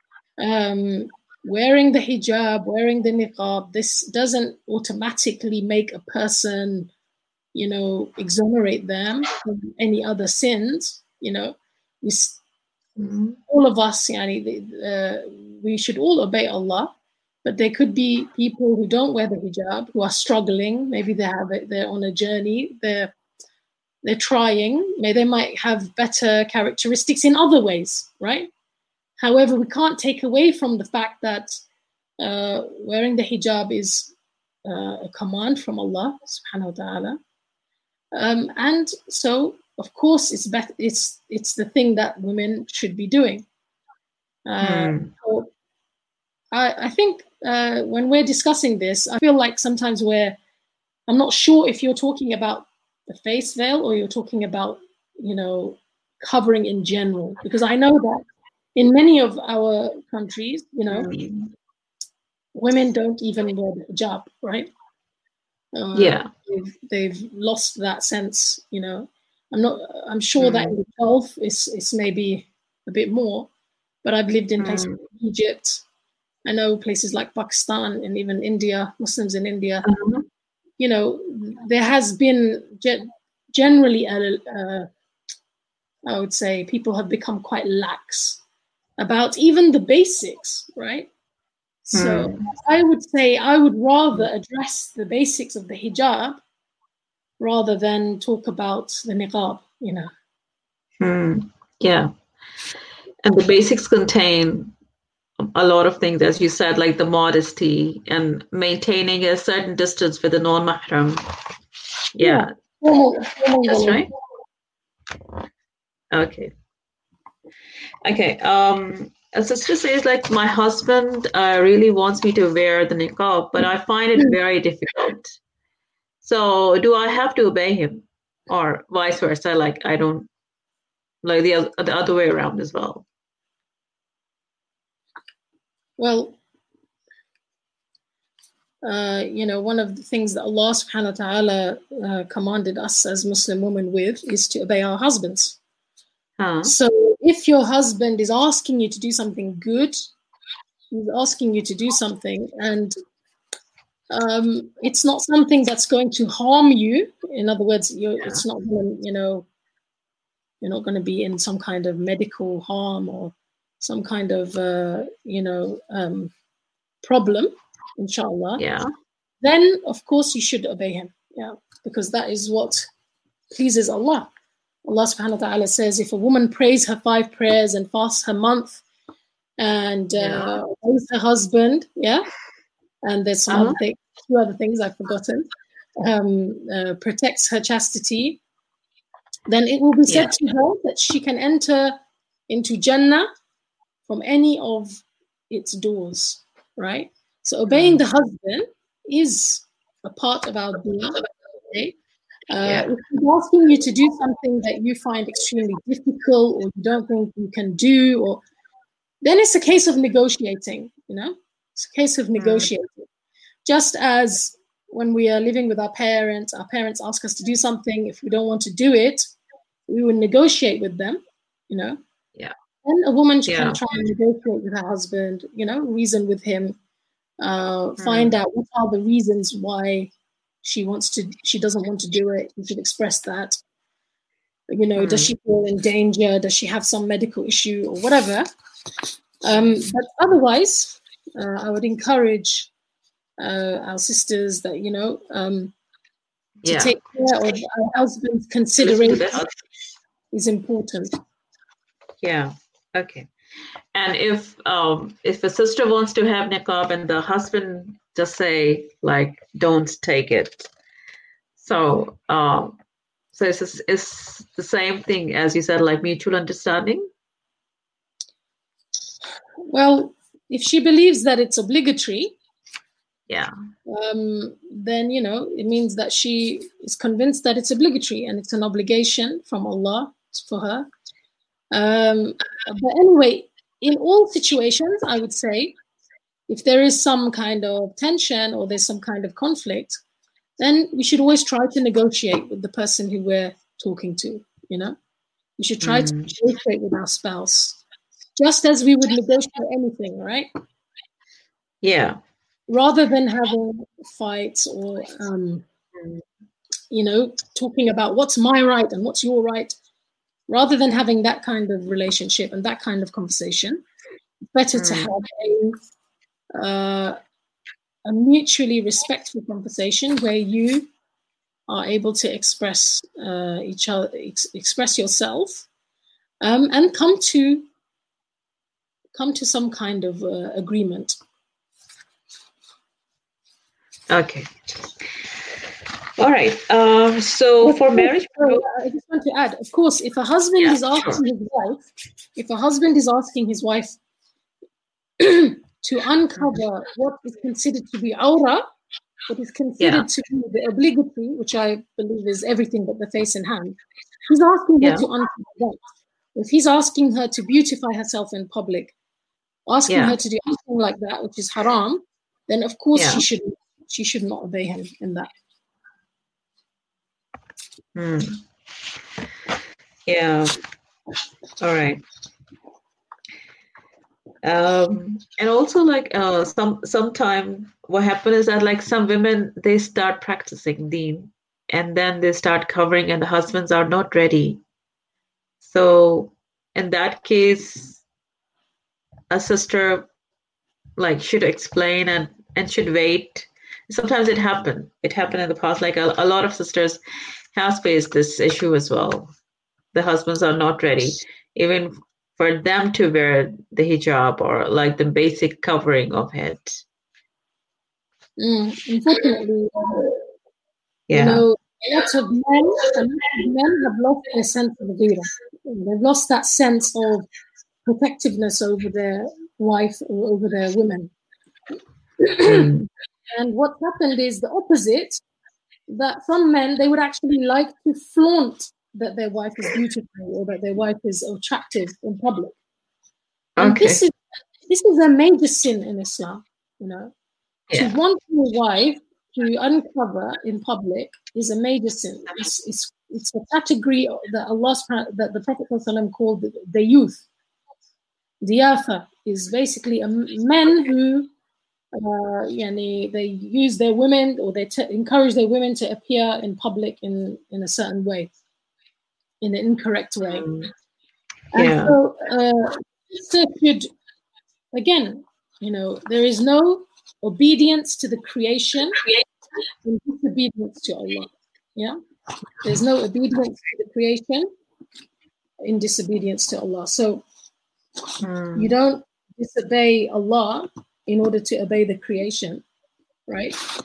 um, wearing the hijab, wearing the niqab, this doesn't automatically make a person, you know, exonerate them from any other sins. You know, we, mm-hmm. all of us, yani, uh, we should all obey Allah. But there could be people who don't wear the hijab, who are struggling. Maybe they have it, they're on a journey. They're they're trying. Maybe they might have better characteristics in other ways, right? However, we can't take away from the fact that uh, wearing the hijab is uh, a command from Allah subhanahu wa ta'ala. Um, and so, of course, it's be- it's it's the thing that women should be doing. Uh, mm. so I, I think uh, when we're discussing this, I feel like sometimes we're, I'm not sure if you're talking about the face veil or you're talking about, you know, covering in general. Because I know that in many of our countries, you know, mm. women don't even wear the hijab, right? Uh, yeah. They've, they've lost that sense, you know. I'm not, I'm sure mm. that in the Gulf it's, it's maybe a bit more, but I've lived in places mm. like Egypt. I know places like Pakistan and even India, Muslims in India, uh-huh. you know, there has been ge- generally, a, a, I would say, people have become quite lax about even the basics, right? So mm. I would say I would rather address the basics of the hijab rather than talk about the niqab, you know. Mm. Yeah. And the basics contain a lot of things, as you said, like the modesty and maintaining a certain distance with the non-mahram. Yeah, yeah. That's right. Okay. Okay. Um, a sister says, like, my husband uh, really wants me to wear the niqab, but I find it very difficult. So do I have to obey him, or vice versa? Like, I don't, like the, the other way around as well. Well, uh, you know, one of the things that Allah subhanahu wa ta'ala uh, commanded us as Muslim women with is to obey our husbands. Huh. So if your husband is asking you to do something good, he's asking you to do something, and um, it's not something that's going to harm you. In other words, you're, yeah. it's not going to, you know, you're not going to be in some kind of medical harm or some kind of, uh, you know, um, problem, inshallah. Yeah. Then, of course, you should obey him. Yeah, because that is what pleases Allah. Allah subhanahu wa ta'ala says, if a woman prays her five prayers and fasts her month and uh, yeah. obeys her husband, yeah, and there's some uh-huh. other things, two other things I've forgotten. um, uh, protects her chastity, then it will be said Yeah. to her that she can enter into Jannah from any of its doors, right? So obeying Mm. the husband is a part of our deen. Okay? Uh, Yeah. If he's asking you to do something that you find extremely difficult or you don't think you can do, or then it's a case of negotiating, you know? It's a case of negotiating. Just as when we are living with our parents, our parents ask us to do something, if we don't want to do it, we will negotiate with them, you know? Yeah. And a woman Yeah. can try and negotiate with her husband, you know, reason with him, uh, find out what are the reasons why she wants to, she doesn't want to do it. You should express that. You know, does she feel in danger? Does she have some medical issue or whatever? Um, but otherwise, uh, I would encourage uh, our sisters that, you know, um, to Yeah. take care of our husband's Listen to consideration the husband. is important. Yeah. Okay. And if um if a sister wants to have niqab and the husband just say like don't take it, so um so it's it's the same thing as you said, like mutual understanding. Well, if she believes that it's obligatory, Yeah. um, then, you know, it means that she is convinced that it's obligatory and it's an obligation from Allah for her. Um, but anyway, in all situations, I would say, if there is some kind of tension or there's some kind of conflict, then we should always try to negotiate with the person who we're talking to, you know? We should try to Mm. negotiate with our spouse, just as we would negotiate anything, right? Yeah. Rather than having fights or, um, you know, talking about what's my right and what's your right, rather than having that kind of relationship and that kind of conversation, better to Mm. have a, uh, a mutually respectful conversation where you are able to express uh, each other, ex- express yourself, um, and come to come to some kind of uh, agreement. Okay. All right. Um. So Of for course, marriage, sorry, I just want to add, of course, if a husband Yeah, is asking sure. his wife, if a husband is asking his wife to uncover what is considered to be aura, what is considered Yeah. to be the obligatory, which I believe is everything but the face and hand, he's asking her Yeah. to uncover that. If he's asking her to beautify herself in public, asking Yeah. her to do anything like that, which is haram, then of course Yeah. she should she should not obey him in that. Mm. Yeah. All right. Um, and also like uh, some sometime what happens is that like some women they start practicing deen and then they start covering and the husbands are not ready. So in that case, a sister like should explain and and should wait. Sometimes it happened. It happened in the past. Like a, a lot of sisters have faced this issue as well. The husbands are not ready, even for them to wear the hijab or like the basic covering of head. Mm, unfortunately, uh, Yeah. you know, lots of men, a lot of men have lost their sense of ghira. They've lost that sense of protectiveness over their wife or over their women. Mm. And what's happened is the opposite, that some men, they would actually like to flaunt that their wife is beautiful or that their wife is attractive in public. And Okay. this is this is a major sin in Islam, you know. Yeah. To want your wife to uncover in public is a major sin. It's it's, it's a category that Allah that the Prophet ﷺ called the, the youth. Diyafa is basically a men who uh, yani, they use their women or they t- encourage their women to appear in public in, in a certain way, in an incorrect way. Mm. And Yeah. so, uh, so should, again, you know, there is no obedience to the creation in disobedience to Allah. Yeah, there's no obedience to the creation in disobedience to Allah. So Mm. you don't disobey Allah in order to obey the creation, right?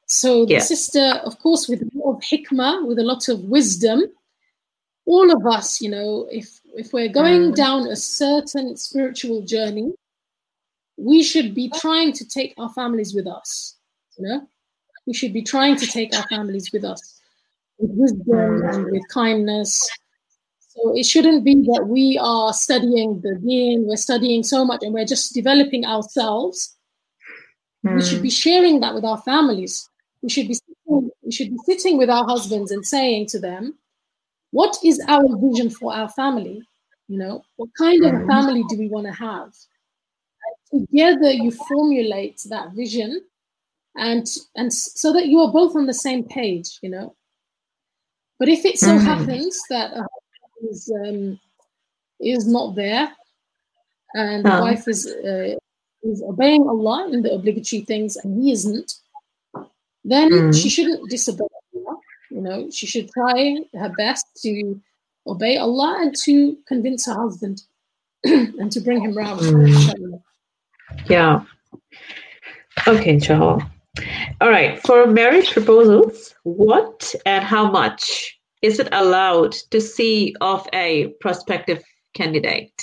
So the Yeah. sister, of course, with a lot of hikmah, with a lot of wisdom, all of us, you know, if if we're going Mm. down a certain spiritual journey, we should be trying to take our families with us. You know, we should be trying to take our families with us with wisdom Mm. and with kindness. So it shouldn't be that we are studying the deen, we're studying so much and we're just developing ourselves. Mm. We should be sharing that with our families. We should be sitting, we should be sitting with our husbands and saying to them, what is our vision for our family? You know, what kind of a family do we want to have? And together you formulate that vision, and and so that you are both on the same page, you know. But if it so Mm. happens that a husband is um, is not there, and the Oh. wife is uh, is obeying Allah in the obligatory things, and he isn't, then Mm. she shouldn't disobey Allah. You know, she should try her best to obey Allah and to convince her husband and to bring him round. Mm. Yeah. Okay, inshallah. All right. For marriage proposals, what and how much is it allowed to see of a prospective candidate?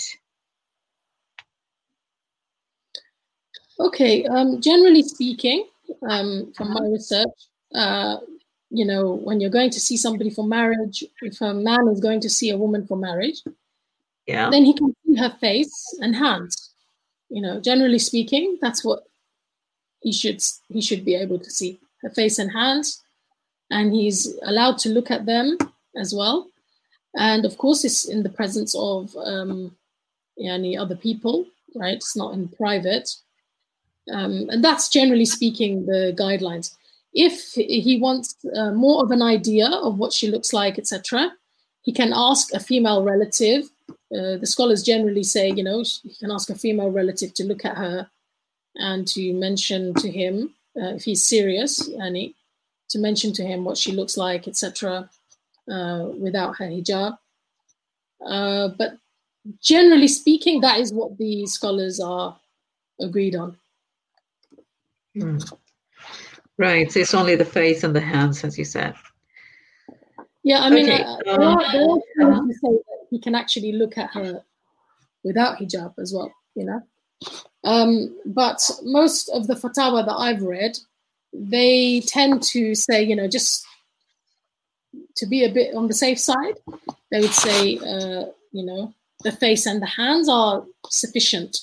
Okay. Um, generally speaking, um, from my research, uh, you know, when you're going to see somebody for marriage, if a man is going to see a woman for marriage, Yeah. then he can see her face and hands. You know, generally speaking, that's what he should he should be able to see, her face and hands, and he's allowed to look at them as well. And of course, it's in the presence of um, any other people, right? It's not in private. Um, and that's generally speaking the guidelines. If he wants uh, more of an idea of what she looks like, et cetera, he can ask a female relative. Uh, the scholars generally say, you know, he can ask a female relative to look at her and to mention to him, uh, if he's serious, Annie, to mention to him what she looks like, et cetera, uh, without her hijab. Uh, but generally speaking, that is what the scholars are agreed on. Mm. Right. So it's only the face and the hands, as you said. Yeah, I mean, Okay. uh, Um, there are, there are uh-huh. who say that he can actually look at her without hijab as well, you know. Um, but most of the fatwa that I've read, they tend to say, you know, just to be a bit on the safe side, they would say, uh, you know, the face and the hands are sufficient.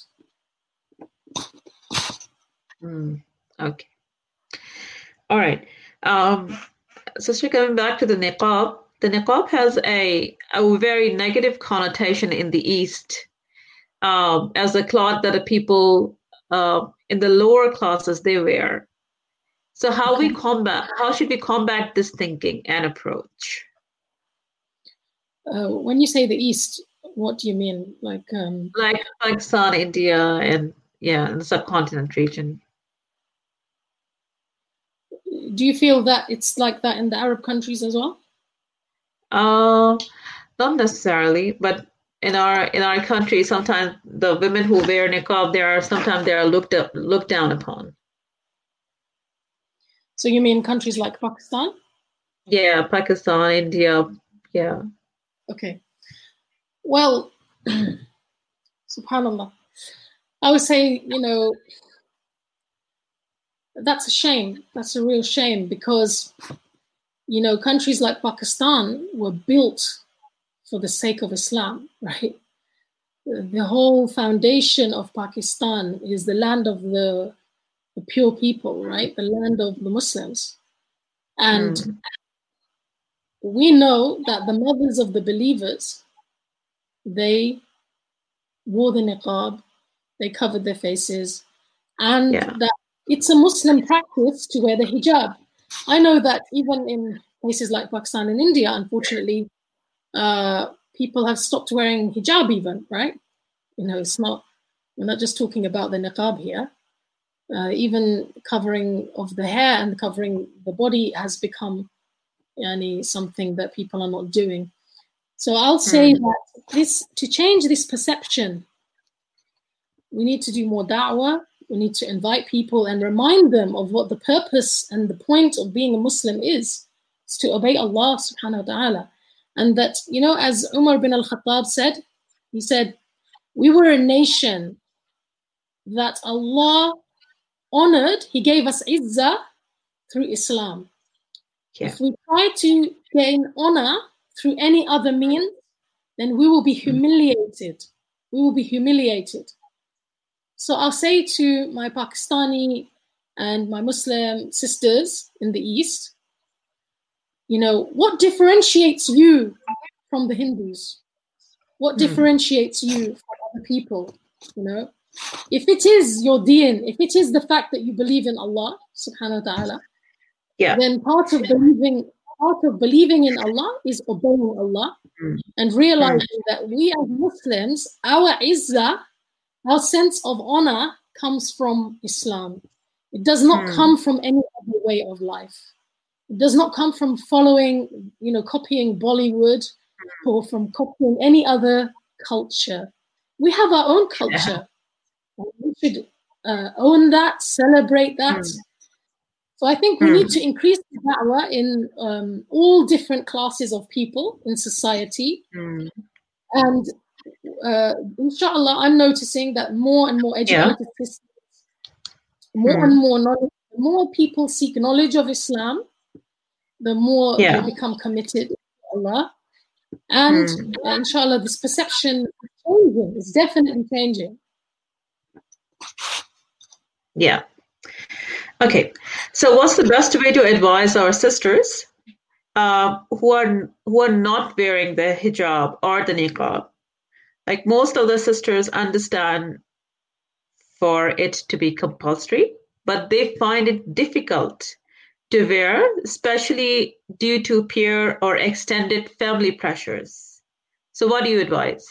Mm. Okay. All right. Um, so, so coming back to the niqab, the niqab has a, a very negative connotation in the East um, as a cloth that the people uh, in the lower classes, they wear. So how Okay. we combat, how should we combat this thinking and approach? Uh, when you say the East, what do you mean? Like, um, Like Pakistan, India, and yeah, in the subcontinent region. do you feel that it's like that in the Arab countries as well? Uh, not necessarily, but in our in our country, sometimes the women who wear niqab, they are sometimes they are looked up looked down upon. So you mean countries like Pakistan? Yeah, Pakistan, India, yeah. Okay. Well, subhanallah. I would say, you know, that's a shame. That's a real shame because, you know, countries like Pakistan were built for the sake of Islam, right? The whole foundation of Pakistan is the land of the, the pure people, right? The land of the Muslims. And Mm. we know that the mothers of the believers, they wore the niqab, they covered their faces, and Yeah. that it's a Muslim practice to wear the hijab. I know that even in places like Pakistan and India, unfortunately, uh, people have stopped wearing hijab even, right? You know, it's not, we're not just talking about the niqab here. Uh, even covering of the hair and covering the body has become yani, something that people are not doing. So I'll say Mm. that this, to change this perception, we need to do more da'wah, We need to invite people and remind them of what the purpose and the point of being a Muslim is. It's to obey Allah subhanahu wa ta'ala. And that, you know, as Umar bin al-Khattab said, he said, we were a nation that Allah honored. He gave us izzah through Islam. Yeah. If we try to gain honor through any other means, then we will be humiliated. We will be humiliated. So I'll say to my Pakistani and my Muslim sisters in the East, you know, what differentiates you from the Hindus? What mm. differentiates you from other people? You know, if it is your deen, if it is the fact that you believe in Allah subhanahu wa ta'ala, yeah. then part of believing part of believing in Allah is obeying Allah mm. and realizing mm. that we as Muslims, our izzah, our sense of honor comes from Islam. It does not mm. come from any other way of life. It does not come from following, you know, copying Bollywood mm. or from copying any other culture. We have our own culture. Yeah. We should uh, own that, celebrate that. Mm. So I think we mm. need to increase the da'wah in um, all different classes of people in society. Mm. And uh, inshallah, I'm noticing that more and more educated yeah. Christians, more mm. and more knowledge, the more people seek knowledge of Islam, the more yeah. they become committed to Allah. And mm. uh, inshallah, this perception is changing. It's definitely changing. Yeah. Okay. So what's the best way to advise our sisters uh, who are who are not wearing the hijab or the niqab? Like most of the sisters understand for it to be compulsory, but they find it difficult to wear, especially due to peer or extended family pressures. So what do you advise?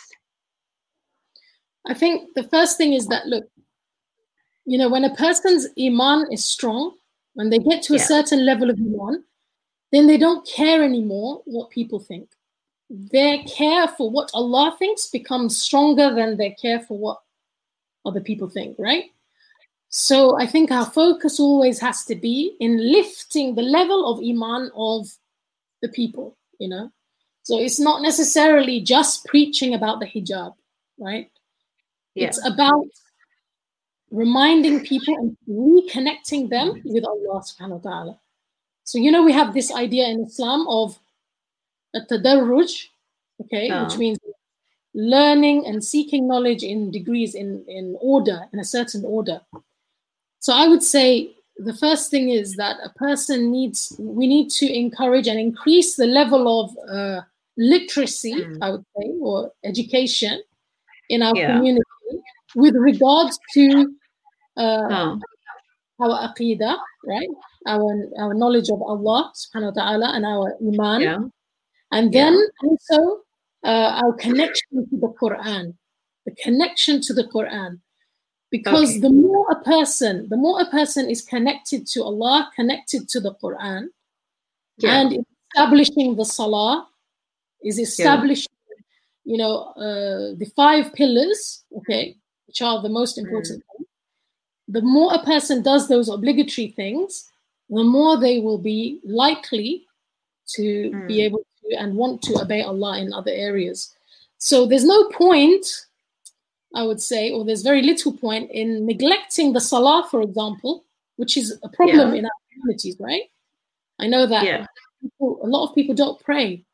I think the first thing is that, look, you know, when a person's iman is strong, when they get to a yeah. certain level of iman, then they don't care anymore what people think. Their care for what Allah thinks becomes stronger than their care for what other people think, right? So I think our focus always has to be in lifting the level of iman of the people, you know? So it's not necessarily just preaching about the hijab, right? Yeah. It's about reminding people and reconnecting them with Allah subhanahu wa ta'ala. So, you know, we have this idea in Islam of at-tadarruj, okay, oh. which means learning and seeking knowledge in degrees, in, in order, in a certain order. So I would say the first thing is that a person needs, we need to encourage and increase the level of uh, literacy, mm. I would say, or education in our yeah. community with regards to uh, oh. our aqidah, right? Our, our knowledge of Allah subhanahu wa ta'ala and our iman. Yeah. And then yeah. also uh, our connection to the Quran, the connection to the Quran. Because okay. the more a person, the more a person is connected to Allah, connected to the Quran, yeah. and establishing the salah, is establishing, yeah. you know, uh, the five pillars, okay, which are the most important mm. things. The more a person does those obligatory things, the more they will be likely to mm. be able to and want to obey Allah in other areas. So there's no point, I would say, or there's very little point in neglecting the salah, for example, which is a problem yeah. in our communities, right? I know that yeah. people, a lot of people don't pray.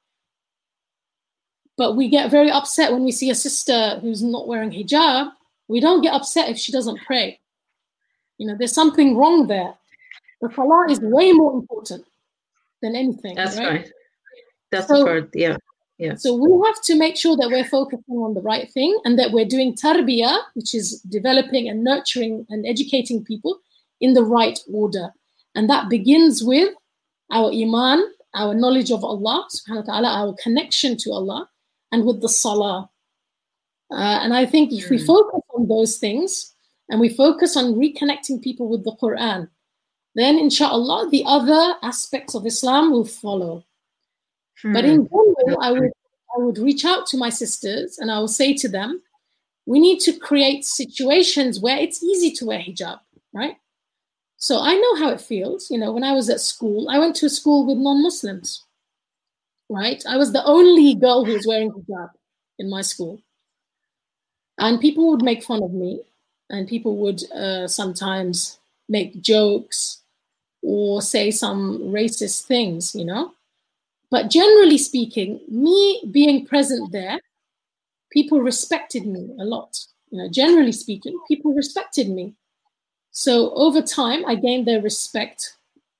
But we get very upset when we see a sister who's not wearing hijab. We don't get upset if she doesn't pray. You know, there's something wrong there. The salah is way more important than anything. That's right. right. That's so, the part, yeah. yeah. So we have to make sure that we're focusing on the right thing and that we're doing tarbiyah, which is developing and nurturing and educating people in the right order. And that begins with our iman, our knowledge of Allah, subhanahu wa ta'ala, our connection to Allah, and with the salah. Uh, and I think if mm. we focus on those things and we focus on reconnecting people with the Quran, then inshallah the other aspects of Islam will follow. Mm. But in general, I would I would reach out to my sisters and I will say to them we need to create situations where it's easy to wear hijab, right? So I know how it feels. You know, when I was at school, I went to a school with non-Muslims, right? I was the only girl who was wearing hijab in my school. And people would make fun of me, and people would uh, sometimes make jokes or say some racist things, you know. But generally speaking, me being present there, people respected me a lot. You know, generally speaking, people respected me. So over time, I gained their respect.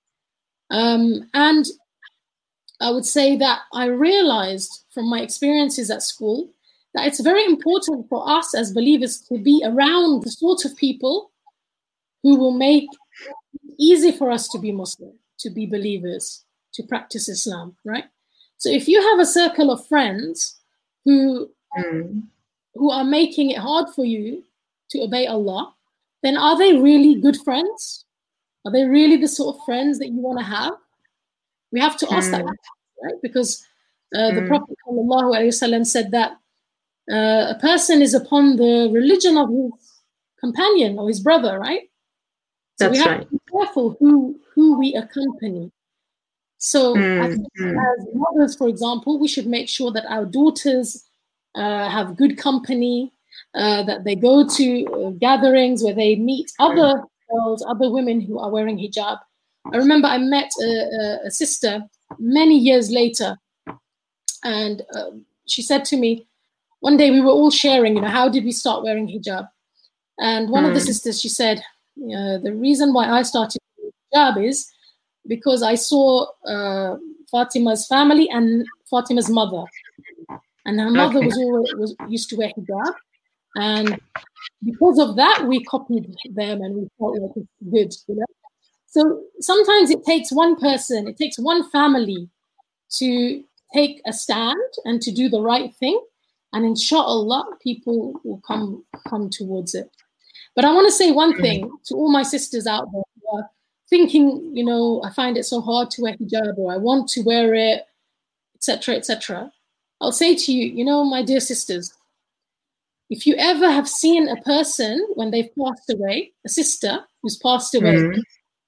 Um, and I would say that I realized from my experiences at school that it's very important for us as believers to be around the sort of people who will make it easy for us to be Muslim, to be believers, to practice Islam, right? So if you have a circle of friends who, mm. who are making it hard for you to obey Allah, then are they really good friends? Are they really the sort of friends that you want to have? We have to ask mm. that, right? Because uh, the mm. Prophet ﷺ said that uh, a person is upon the religion of his companion or his brother, right? So That's we have right. to be careful who, who we accompany. So mm. as, as mothers, for example, we should make sure that our daughters uh, have good company, uh, that they go to uh, gatherings where they meet other girls, other women who are wearing hijab. I remember I met a, a, a sister many years later, and uh, she said to me, one day we were all sharing, you know, how did we start wearing hijab? And one mm. of the sisters, she said, uh, the reason why I started wearing hijab is because I saw uh, Fatima's family and Fatima's mother. And her mother okay. was always was used to wear hijab. And because of that, we copied them and we felt like it's good, you know. So sometimes it takes one person, it takes one family to take a stand and to do the right thing. And inshallah, people will come come towards it. But I want to say one thing to all my sisters out there who are thinking, you know, I find it so hard to wear hijab, or I want to wear it, et cetera, et cetera. I'll say to you, you know, my dear sisters, if you ever have seen a person when they've passed away, a sister who's passed away, mm-hmm.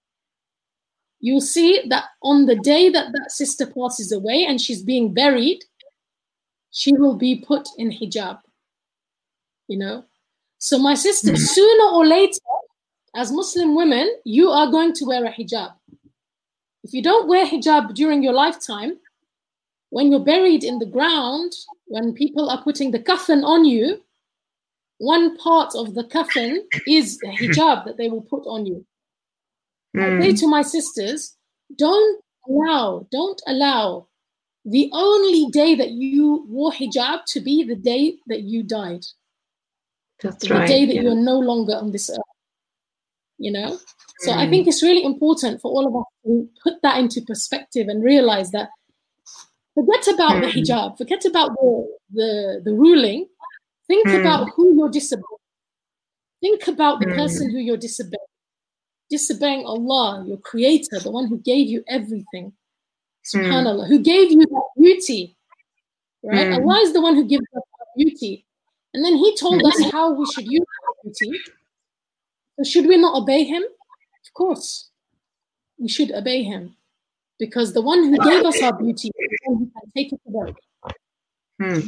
you'll see that on the day that that sister passes away and she's being buried, she will be put in hijab, you know. So my sister, mm-hmm. sooner or later, as Muslim women, you are going to wear a hijab. If you don't wear hijab during your lifetime, when you're buried in the ground, when people are putting the coffin on you, one part of the coffin is a hijab that they will put on you. Mm. I say to my sisters, don't allow, don't allow the only day that you wore hijab to be the day that you died. That's the right. day that yeah. you're no longer on this earth. You know? So mm. I think it's really important for all of us to put that into perspective and realize that forget about mm. the hijab, forget about the, the, the ruling. Think mm. about who you're disobeying. Think about the mm. person who you're disobeying. Disobeying Allah, your creator, the one who gave you everything. Subhanallah, mm. who gave you that beauty. Right? Mm. Allah is the one who gives us that beauty. And then he told mm. us how we should use that beauty. So should we not obey him? Of course. We should obey him. Because the one who gave us our beauty is the one who can take it away. Hmm.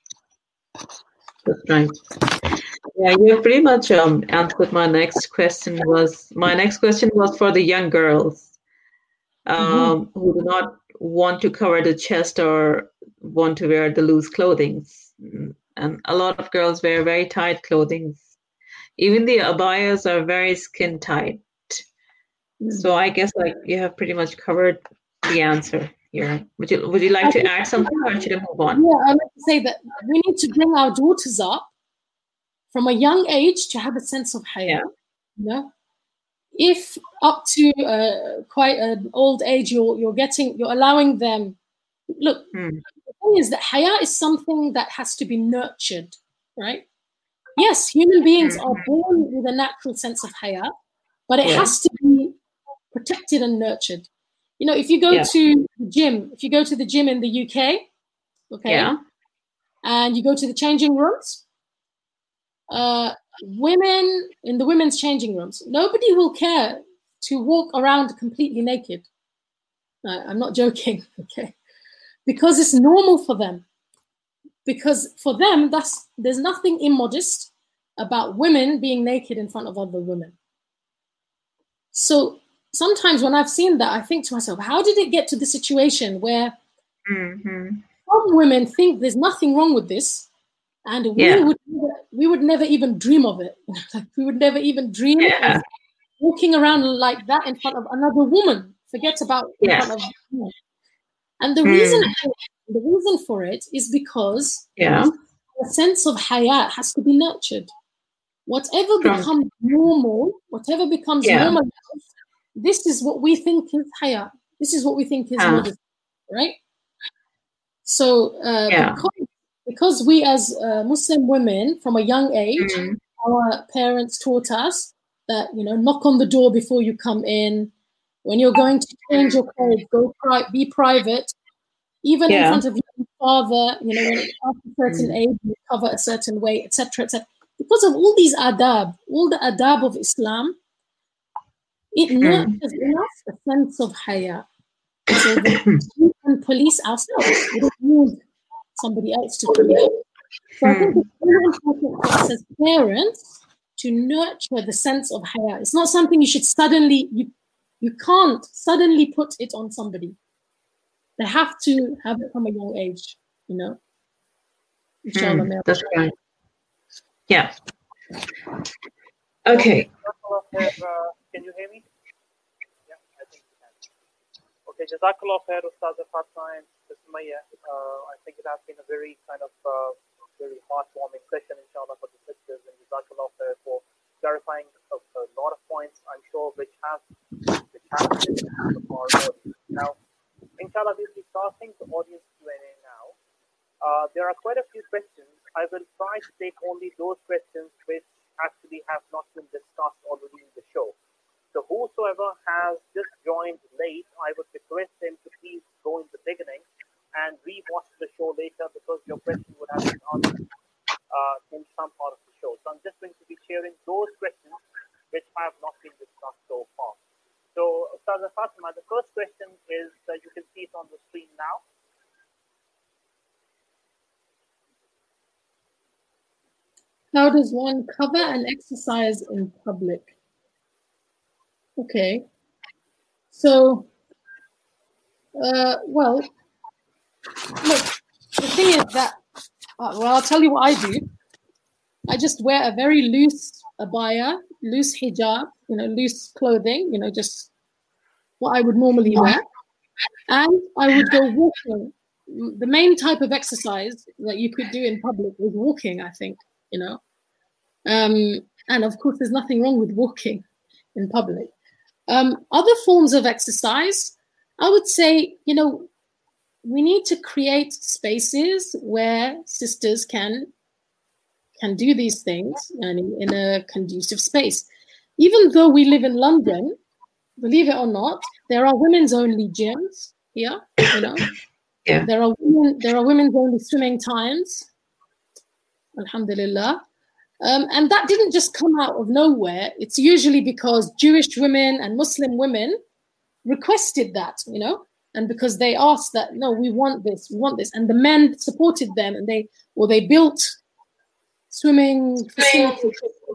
That's right. Yeah, you pretty much um, answered my next question. Was my next question was for the young girls um, mm-hmm. who do not want to cover the chest or want to wear the loose clothing. And a lot of girls wear very tight clothing. Even the abayas are very skin tight. Mm-hmm. So I guess like you have pretty much covered the answer here. Would you would you like to add something, or should I move on? Yeah, I like to say that we need to bring our daughters up from a young age to have a sense of haya. Yeah. You know, if up to uh, quite an old age, you're you're getting you're allowing them. Look, hmm. the thing is that haya is something that has to be nurtured, right? Yes, human beings mm-hmm. are born with a natural sense of haya, but it yeah. has to be protected and nurtured. You know, if you go yeah. to the gym, if you go to the gym in the U K, okay, yeah. and you go to the changing rooms, uh, women in the women's changing rooms, nobody will care to walk around completely naked. Uh, I'm not joking, okay? Because it's normal for them. Because for them, that's there's nothing immodest about women being naked in front of other women. So sometimes when I've seen that, I think to myself, how did it get to the situation where mm-hmm. some women think there's nothing wrong with this, and we Yeah. would we would never even dream of it. Like we would never even dream Yeah. of walking around like that in front of another woman. Forget about in Yeah. front of women. And the Mm. reason the reason for it is because Yeah. the sense of hayat has to be nurtured. Whatever From- becomes normal, whatever becomes Yeah. normal, this is what we think is hayat. This is what we think is Ah. modesty, right? So uh, Yeah. because, because we as uh, Muslim women from a young age, Mm. our parents taught us that, you know, knock on the door before you come in. When you're going to change your clothes, go pri- be private. Even Yeah. in front of your father, you know, when after a certain Mm. age, you cover a certain way, et cetera, et cetera. Because of all these adab, all the adab of Islam, it Mm. nurtures in us a sense of haya. So that we can police ourselves. We don't need somebody else to police. So I think it's really important for us as parents to nurture the sense of haya. It's not something you should suddenly, you, you can't suddenly put it on somebody. They have to have it from a young age, you know. Inshallah. Mm. That's right. Yeah. Okay. Uh, can you hear me? Yeah, I think you can. Okay, Jazakallah khair, Ustaz Fatma and Sumaya. Uh, I think it has been a very kind of uh, very heartwarming session, inshallah, for the sisters, and Jazakallah khair for clarifying a, a lot of points, I'm sure, which have which have been of our audience. Now, inshallah, we'll be starting the audience Q and A now. Uh, there are quite a few questions. I will try to take only those questions which actually have not been discussed already in the show. So whosoever has just joined late, I would request them to please go in the beginning and re-watch the show later, because your question would have been answered uh, in some part of the show. So I'm just going to be sharing those questions which have not been discussed so far. So Ustaz Fatima, the first question is, uh, you can see it on the screen now. How does one cover and exercise in public? Okay. So, uh, well, look, the thing is that, uh, well, I'll tell you what I do. I just wear a very loose abaya, loose hijab, you know, loose clothing, you know, just what I would normally wear. And I would go walking. The main type of exercise that you could do in public is walking, I think, you know. Um, and of course, there's nothing wrong with walking in public. Um, other forms of exercise, I would say, you know, we need to create spaces where sisters can can do these things and in, in a conducive space. Even though we live in London, believe it or not, there are women's only gyms here, you know. Yeah. There are women, there are women's only swimming times. Alhamdulillah. Um, and that didn't just come out of nowhere. It's usually because Jewish women and Muslim women requested that, you know, and because they asked that, no, we want this, we want this. And the men supported them, and they, well, they built swimming facilities,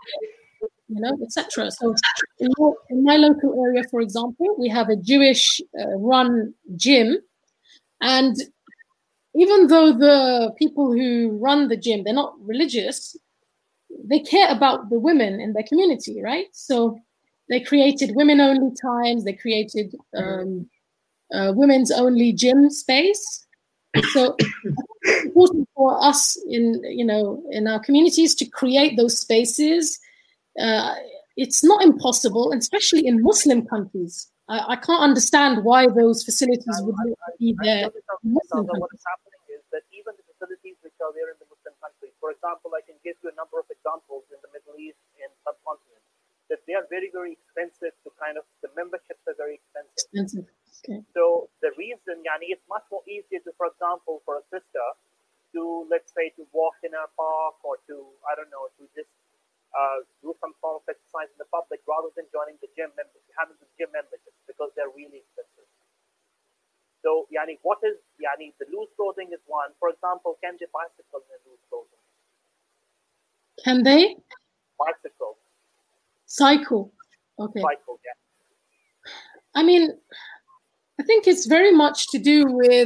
you know, et cetera. So in my, in my local area, for example, we have a Jewish uh, run gym. And even though the people who run the gym, they're not religious, they care about the women in their community, right? So they created women-only times. They created um, uh, women's-only gym space. So it's important for us in, you know, in our communities to create those spaces. Uh, it's not impossible, especially in Muslim countries. I, I can't understand why those facilities would not be there in Muslim countries. What is happening is that even the facilities which are there in the Muslim countries, for example, I can give you a number of examples in the Middle East and subcontinent, that they are very, very expensive to kind of, the memberships are very expensive. Expensive. Okay. So the reason, Yani, it's much more easier to, for example, for a sister to, let's say, afraid to walk in a park or to, I don't know, to just uh, do some form of exercise in the public rather than joining the gym membership, having the gym memberships because they're really expensive. So, yani, what is, yani, the loose clothing is one. For example, can they bicycle in loose clothing? Can they? Bicycle. Cycle. Okay. Cycle, yeah. I mean, I think it's very much to do with,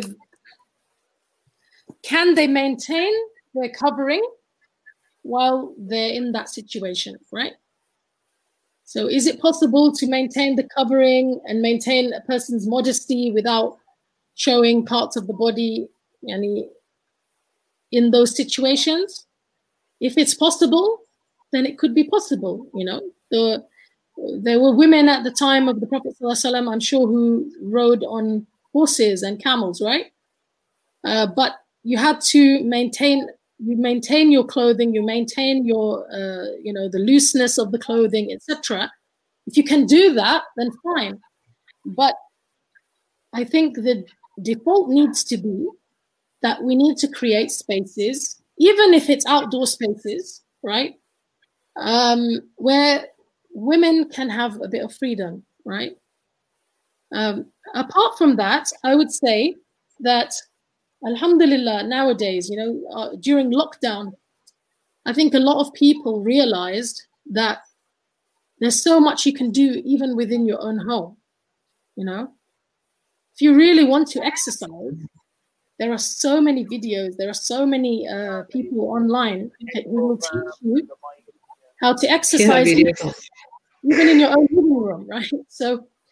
can they maintain their covering while they're in that situation, right? So is it possible to maintain the covering and maintain a person's modesty without showing parts of the body yani, in those situations? If it's possible, then it could be possible, you know. The, there were women at the time of the Prophet ﷺ, I'm sure, who rode on horses and camels, right? Uh, but you had to maintain, you maintain your clothing, you maintain your, uh, you know, the looseness of the clothing, et cetera. If you can do that, then fine. But I think the default needs to be that we need to create spaces, even if it's outdoor spaces, right? Um, where women can have a bit of freedom, right? Um, apart from that, I would say that, alhamdulillah, nowadays, you know, uh, during lockdown, I think a lot of people realized that there's so much you can do even within your own home, you know? If you really want to exercise, there are so many videos, there are so many uh, people online who will teach you how to exercise even, even in your own living room, right? So,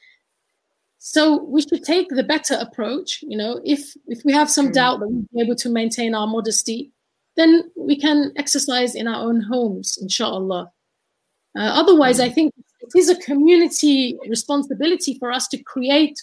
so we should take the better approach. You know, if if we have some doubt that we'll be able to maintain our modesty, then we can exercise in our own homes, inshallah. Uh, otherwise, I think it is a community responsibility for us to create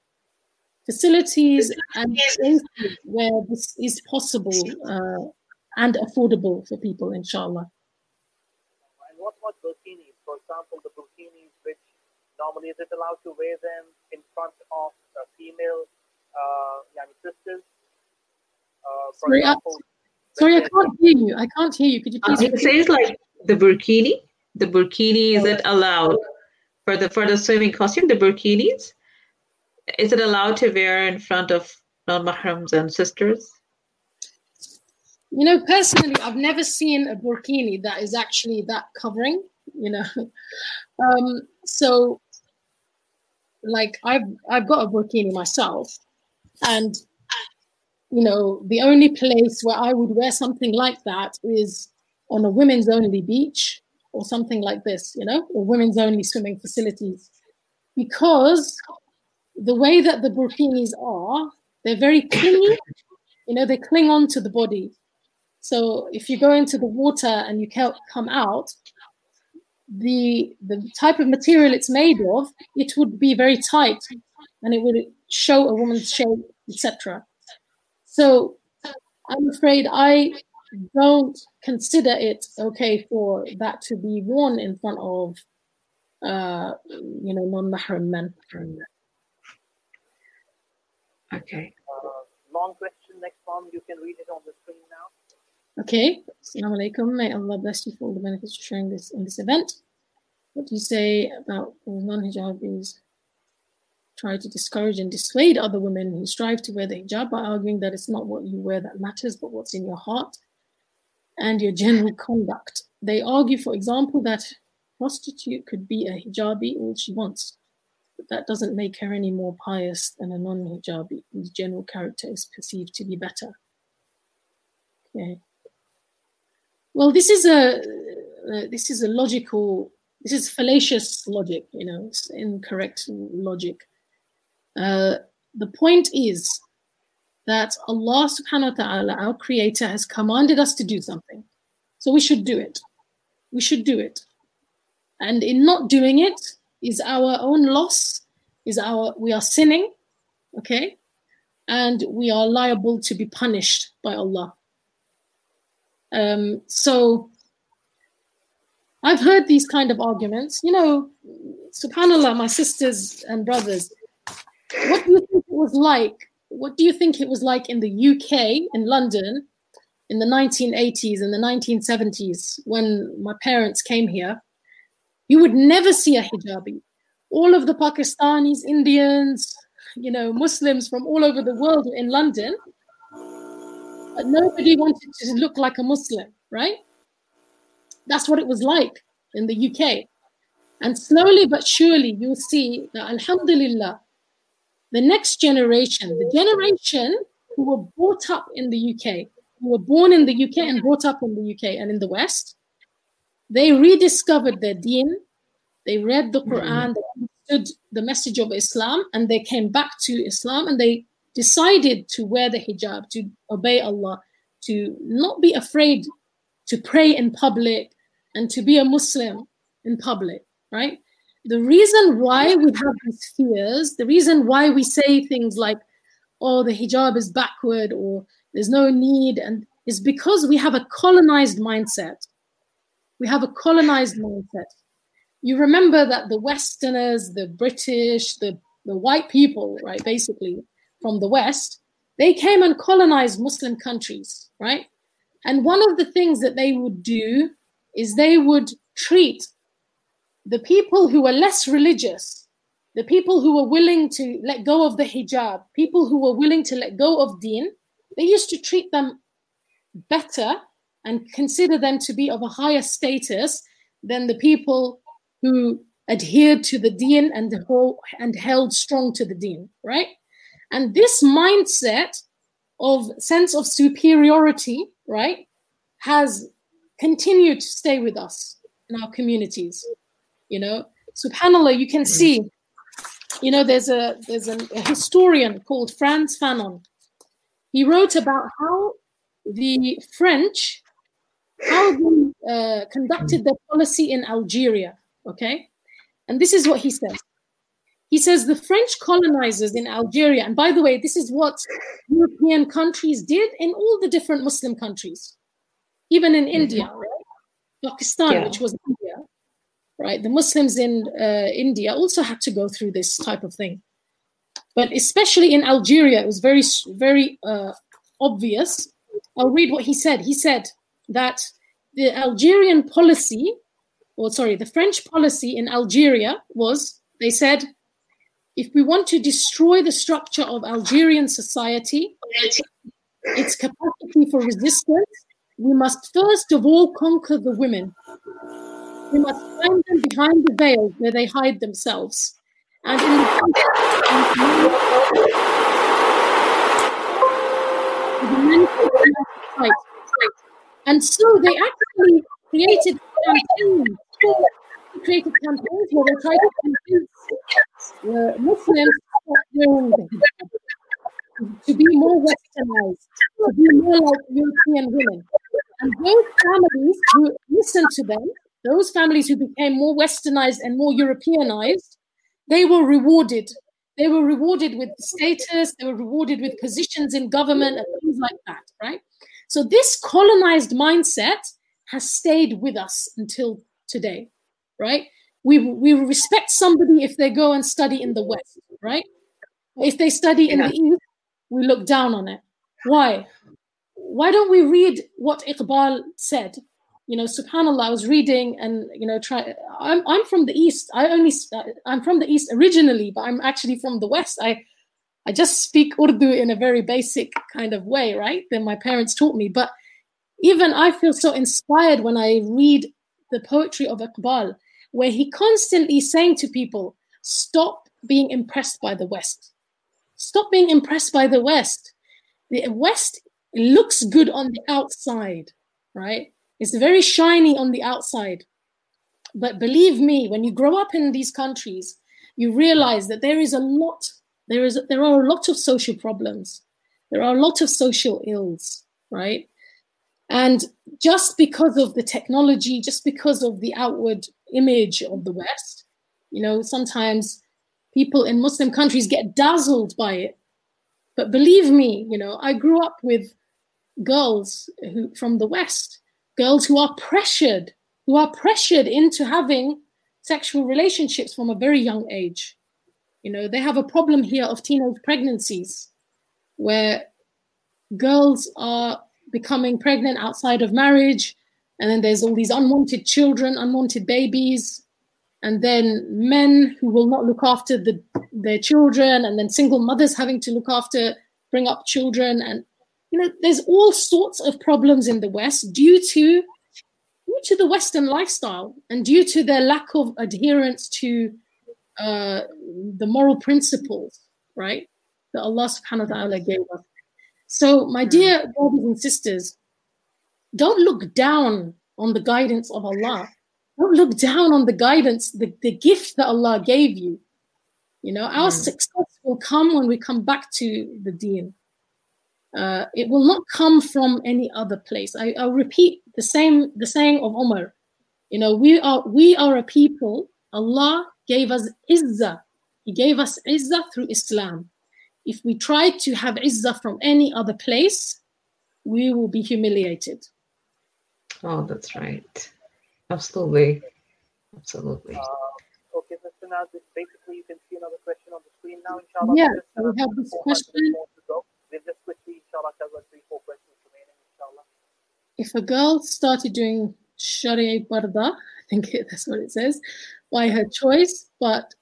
facilities and places where this is possible uh, and affordable for people, inshallah. And what about burkinis? For example, the burkinis, which normally is it allowed to wear them in front of uh, female uh, young sisters? Uh, for sorry, example, I, sorry, I can't hear you. I can't hear you. Could you please uh, It says like the burkini. The burkini, is it allowed for the for the swimming costume, the burkinis? Is it allowed to wear in front of non-mahrams and sisters? You know, personally, I've never seen a burkini that is actually that covering, you know. Um, so, like, I've, I've got a burkini myself. And, you know, the only place where I would wear something like that is on a women's only beach or something like this, you know, or women's only swimming facilities. Because the way that the burkinis are, they're very clingy, you know, they cling on to the body. So if you go into the water and you can't come out, the the type of material it's made of, it would be very tight and it would show a woman's shape, et cetera. So I'm afraid I don't consider it okay for that to be worn in front of, uh, you know, non-mahram men. Okay. Uh, long question, next one. You can read it on the screen now. Okay. Assalamu alaikum. May Allah bless you for all the benefits of sharing this in this event. What do you say about non-hijabis try to discourage and dissuade other women who strive to wear the hijab by arguing that it's not what you wear that matters, but what's in your heart and your general conduct? They argue, for example, that a prostitute could be a hijabi all she wants, but that doesn't make her any more pious than a non-hijabi whose general character is perceived to be better. Okay. Well, this is a uh, this is a logical, this is fallacious logic, you know, it's incorrect logic. Uh, the point is that Allah subhanahu wa ta'ala, our creator, has commanded us to do something. So we should do it. We should do it. And in not doing it is our own loss, is our, we are sinning, okay? And we are liable to be punished by Allah. Um, so I've heard these kind of arguments. You know, subhanAllah, my sisters and brothers, what do you think it was like? What do you think it was like in the U K, in London, in the nineteen eighties and the nineteen seventies, when my parents came here, you would never see a hijabi. All of the Pakistanis, Indians, you know, Muslims from all over the world in London, but nobody wanted to look like a Muslim, right? That's what it was like in the U K. And slowly but surely, you'll see that, alhamdulillah, the next generation, the generation who were brought up in the U K, who were born in the U K and brought up in the U K and in the West, they rediscovered their deen, they read the Quran, they understood the message of Islam, and they came back to Islam, and they decided to wear the hijab, to obey Allah, to not be afraid to pray in public and to be a Muslim in public, right? The reason why we have these fears, the reason why we say things like, oh, the hijab is backward or there's no need, and is because we have a colonized mindset. We have a colonized mindset. You remember that the Westerners, the British, the, the white people, right, basically, from the West, they came and colonized Muslim countries, right? And one of the things that they would do is they would treat the people who were less religious, the people who were willing to let go of the hijab, people who were willing to let go of deen, they used to treat them better and consider them to be of a higher status than the people who adhered to the deen and, the whole, and held strong to the deen, right? And this mindset of sense of superiority, right, has continued to stay with us in our communities. You know, subhanAllah, you can see, you know, there's a there's a, a historian called Frantz Fanon. He wrote about how the French, how they uh, conducted their policy in Algeria, okay? And this is what he says. He says the French colonizers in Algeria, and by the way, this is what European countries did in all the different Muslim countries, even in mm-hmm. India, right? Pakistan, yeah. which was India, right? The Muslims in uh, India also had to go through this type of thing. But especially in Algeria, it was very, very uh, obvious. I'll read what he said. He said that the Algerian policy, or sorry, the French policy in Algeria was, they said, if we want to destroy the structure of Algerian society, its capacity for resistance, we must first of all conquer the women. We must find them behind the veil where they hide themselves. And in the and so they actually created campaigns, created campaigns where they tried to convince uh, Muslims to be more westernized, to be more like European women. And those families who listened to them, those families who became more westernized and more Europeanized, they were rewarded. They were rewarded with status, they were rewarded with positions in government and things like that, right? So this colonized mindset has stayed with us until today, right? We, we respect somebody if they go and study in the West, right? If they study in yeah. the East, we look down on it. Why? Why don't we read what Iqbal said? You know, subhanAllah, I was reading and, you know, try. I'm I'm from the East. I only, I'm from the East originally, but I'm actually from the West. I I just speak Urdu in a very basic kind of way, right? That my parents taught me. But even I feel so inspired when I read the poetry of Iqbal, where he constantly saying to people, stop being impressed by the West. Stop being impressed by the West. The West looks good on the outside, right? It's very shiny on the outside. But believe me, when you grow up in these countries, you realize that there is a lot, there is there are a lot of social problems. There are a lot of social ills, right? And just because of the technology, just because of the outward image of the West, you know, sometimes people in Muslim countries get dazzled by it. But believe me, you know, I grew up with girls who from the West, girls who are pressured, who are pressured into having sexual relationships from a very young age. You know, they have a problem here of teenage pregnancies where girls are becoming pregnant outside of marriage, and then there's all these unwanted children, unwanted babies, and then men who will not look after the, their children, and then single mothers having to look after, bring up children. And, you know, there's all sorts of problems in the West due to, due to the Western lifestyle and due to their lack of adherence to uh, the moral principles, right, that Allah subhanahu wa ta'ala gave us. So, my dear brothers and sisters, don't look down on the guidance of Allah. Don't look down on the guidance, the, the gift that Allah gave you. You know, our mm. success will come when we come back to the deen. Uh, it will not come from any other place. I, I'll repeat the same, the saying of Umar. You know, we are we are a people. Allah gave us izzah. He gave us izzah through Islam. If we try to have izzah from any other place, we will be humiliated. Oh, that's right. Absolutely. Absolutely. Uh, okay, Mister Naz, basically you can see another question on the screen now, inshallah. Yeah, we have this question. We'll just quickly, inshallah, cover three, four questions remaining, inshallah. If a girl started doing Shari'i Parda, I think that's what it says, by her choice, but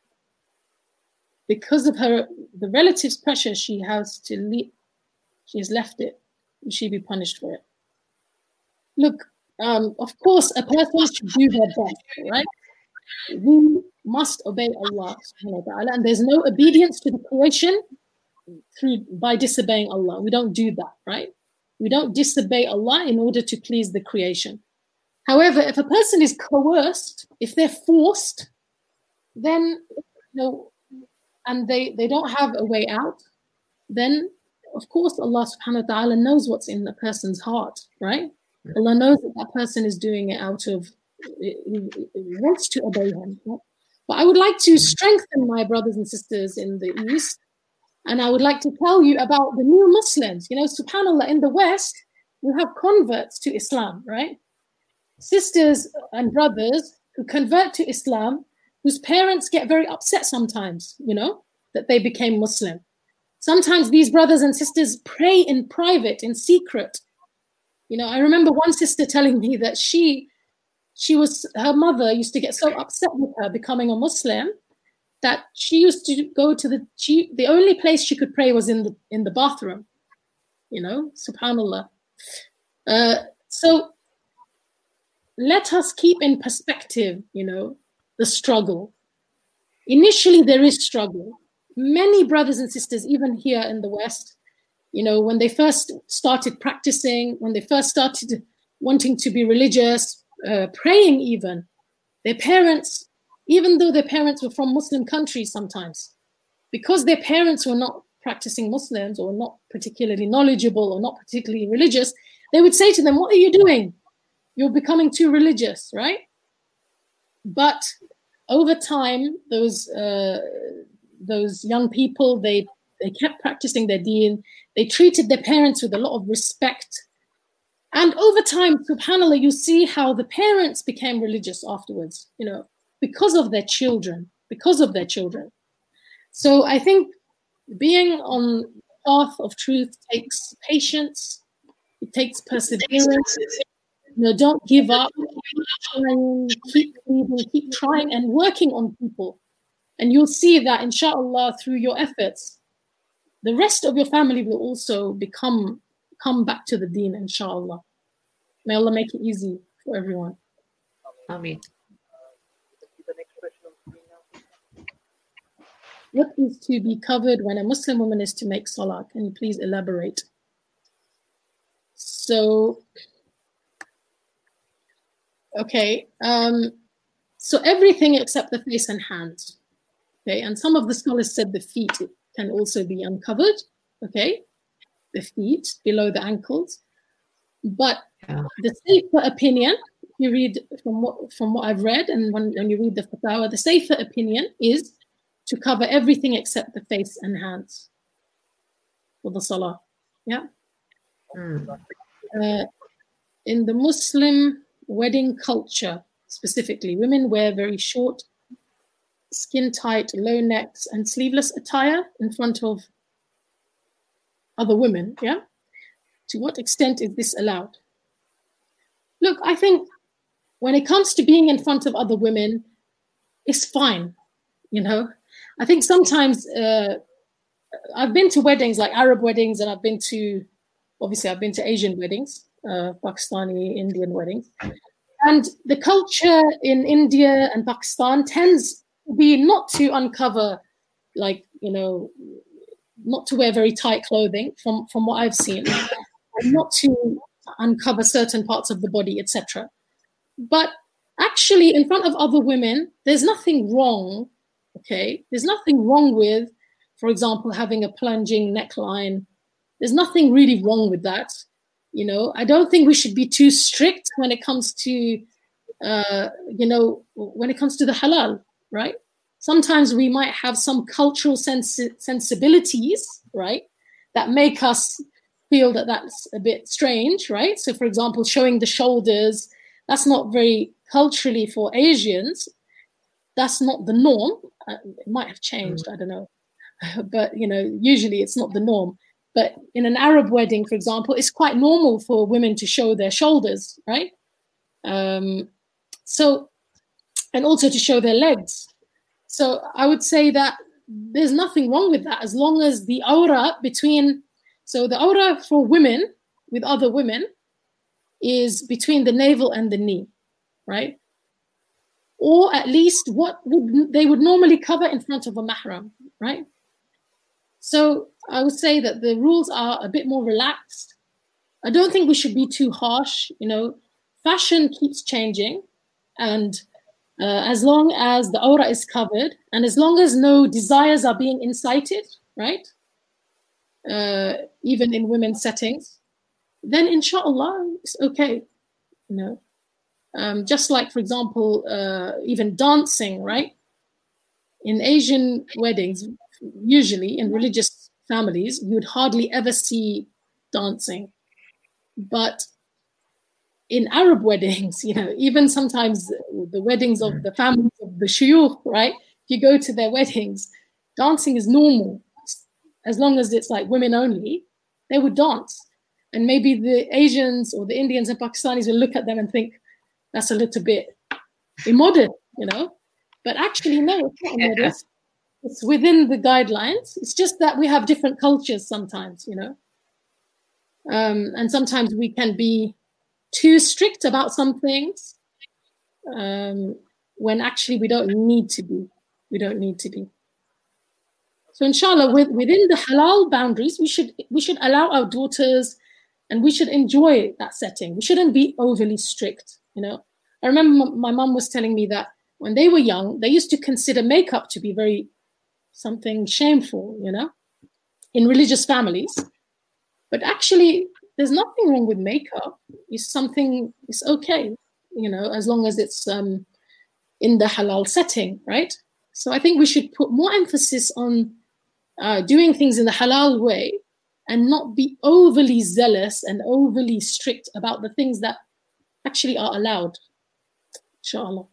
because of her, the relatives' pressure, she has to leave, she has left it, will she be punished for it? Look, Um, of course, a person should do their best, right? We must obey Allah subhanahu wa ta'ala, and there's no obedience to the creation through by disobeying Allah. We don't do that, right? We don't disobey Allah in order to please the creation. However, if a person is coerced, if they're forced, then, you know, and they, they don't have a way out, then, of course, Allah subhanahu wa ta'ala knows what's in the person's heart, right? Allah knows that that person is doing it out of, he wants to obey him. Right? But I would like to strengthen my brothers and sisters in the East, and I would like to tell you about the new Muslims. You know, subhanAllah, in the West, we have converts to Islam, right? Sisters and brothers who convert to Islam, whose parents get very upset sometimes, you know, that they became Muslim. Sometimes these brothers and sisters pray in private, in secret. You know, I remember one sister telling me that she, she was, her mother used to get so upset with her becoming a Muslim that she used to go to the, she, the only place she could pray was in the, in the bathroom, you know, subhanAllah. Uh, so let us keep in perspective, you know, the struggle. Initially, there is struggle. Many brothers and sisters, even here in the West, you know, when they first started practicing, when they first started wanting to be religious, uh, praying even, their parents, even though their parents were from Muslim countries sometimes, because their parents were not practicing Muslims or not particularly knowledgeable or not particularly religious, they would say to them, what are you doing? You're becoming too religious, right? But over time, those uh, those young people, they They kept practicing their deen. They treated their parents with a lot of respect. And over time, subhanAllah, you see how the parents became religious afterwards, you know, because of their children, because of their children. So I think being on the path of truth takes patience. It takes perseverance. You know, don't give up. Keep trying, keep reading, keep trying and working on people. And you'll see that, inshallah, through your efforts, the rest of your family will also become come back to the deen, inshallah. May Allah make it easy for everyone. Ameen. What is to be covered when a Muslim woman is to make salah? Can you please elaborate? So, okay. Um, so everything except the face and hands. Okay, and some of the scholars said the feet can also be uncovered, okay? The feet below the ankles. But yeah. The safer opinion, you read from what from what I've read, and when, when you read the fatwa, the safer opinion is to cover everything except the face and hands for the salah. Yeah. Mm. Uh, in the Muslim wedding culture, specifically, women wear very short, skin-tight, low necks, and sleeveless attire in front of other women, yeah? To what extent is this allowed? Look, I think when it comes to being in front of other women, it's fine, you know. I think sometimes uh, I've been to weddings, like Arab weddings, and I've been to, obviously I've been to Asian weddings, uh, Pakistani, Indian weddings. And the culture in India and Pakistan tends to be not to uncover, like, you know, not to wear very tight clothing from, from what I've seen, and not to uncover certain parts of the body, et cetera. But actually, in front of other women, there's nothing wrong, okay? There's nothing wrong with, for example, having a plunging neckline. There's nothing really wrong with that. You know, I don't think we should be too strict when it comes to, uh, you know, when it comes to the halal, right? Sometimes we might have some cultural sensi- sensibilities, right, that make us feel that that's a bit strange, right? So, for example, showing the shoulders, that's not very culturally for Asians. That's not the norm. Uh, it might have changed, I don't know. But, you know, usually it's not the norm. But in an Arab wedding, for example, it's quite normal for women to show their shoulders, right? Um, so, and also to show their legs. So I would say that there's nothing wrong with that as long as the aura between, so the aura for women with other women is between the navel and the knee, right? Or at least what would, they would normally cover in front of a mahram, right? So I would say that the rules are a bit more relaxed. I don't think we should be too harsh. You know, fashion keeps changing, and uh, as long as the aura is covered, and as long as no desires are being incited, right? Uh, even in women's settings, then inshallah it's okay. You know, um, just like, for example, uh, even dancing, right? In Asian weddings, usually in religious families, you would hardly ever see dancing. But in Arab weddings, you know, even sometimes the weddings of the families of the shuyukh, right? If you go to their weddings, dancing is normal. As long as it's like women only, they would dance. And maybe the Asians or the Indians and Pakistanis will look at them and think, that's a little bit immodest, you know? But actually, no, it's not immodest. It's within the guidelines. It's just that we have different cultures sometimes, you know. Um, and sometimes we can be too strict about some things um, when actually we don't need to be. We don't need to be. So inshallah, with, within the halal boundaries, we should we should allow our daughters, and we should enjoy that setting. We shouldn't be overly strict, you know. I remember my mum was telling me that when they were young, they used to consider makeup to be very something shameful, you know, in religious families. But actually, there's nothing wrong with makeup. It's something, it's okay, you know, as long as it's um, in the halal setting, right? So I think we should put more emphasis on uh, doing things in the halal way and not be overly zealous and overly strict about the things that actually are allowed. Inshallah.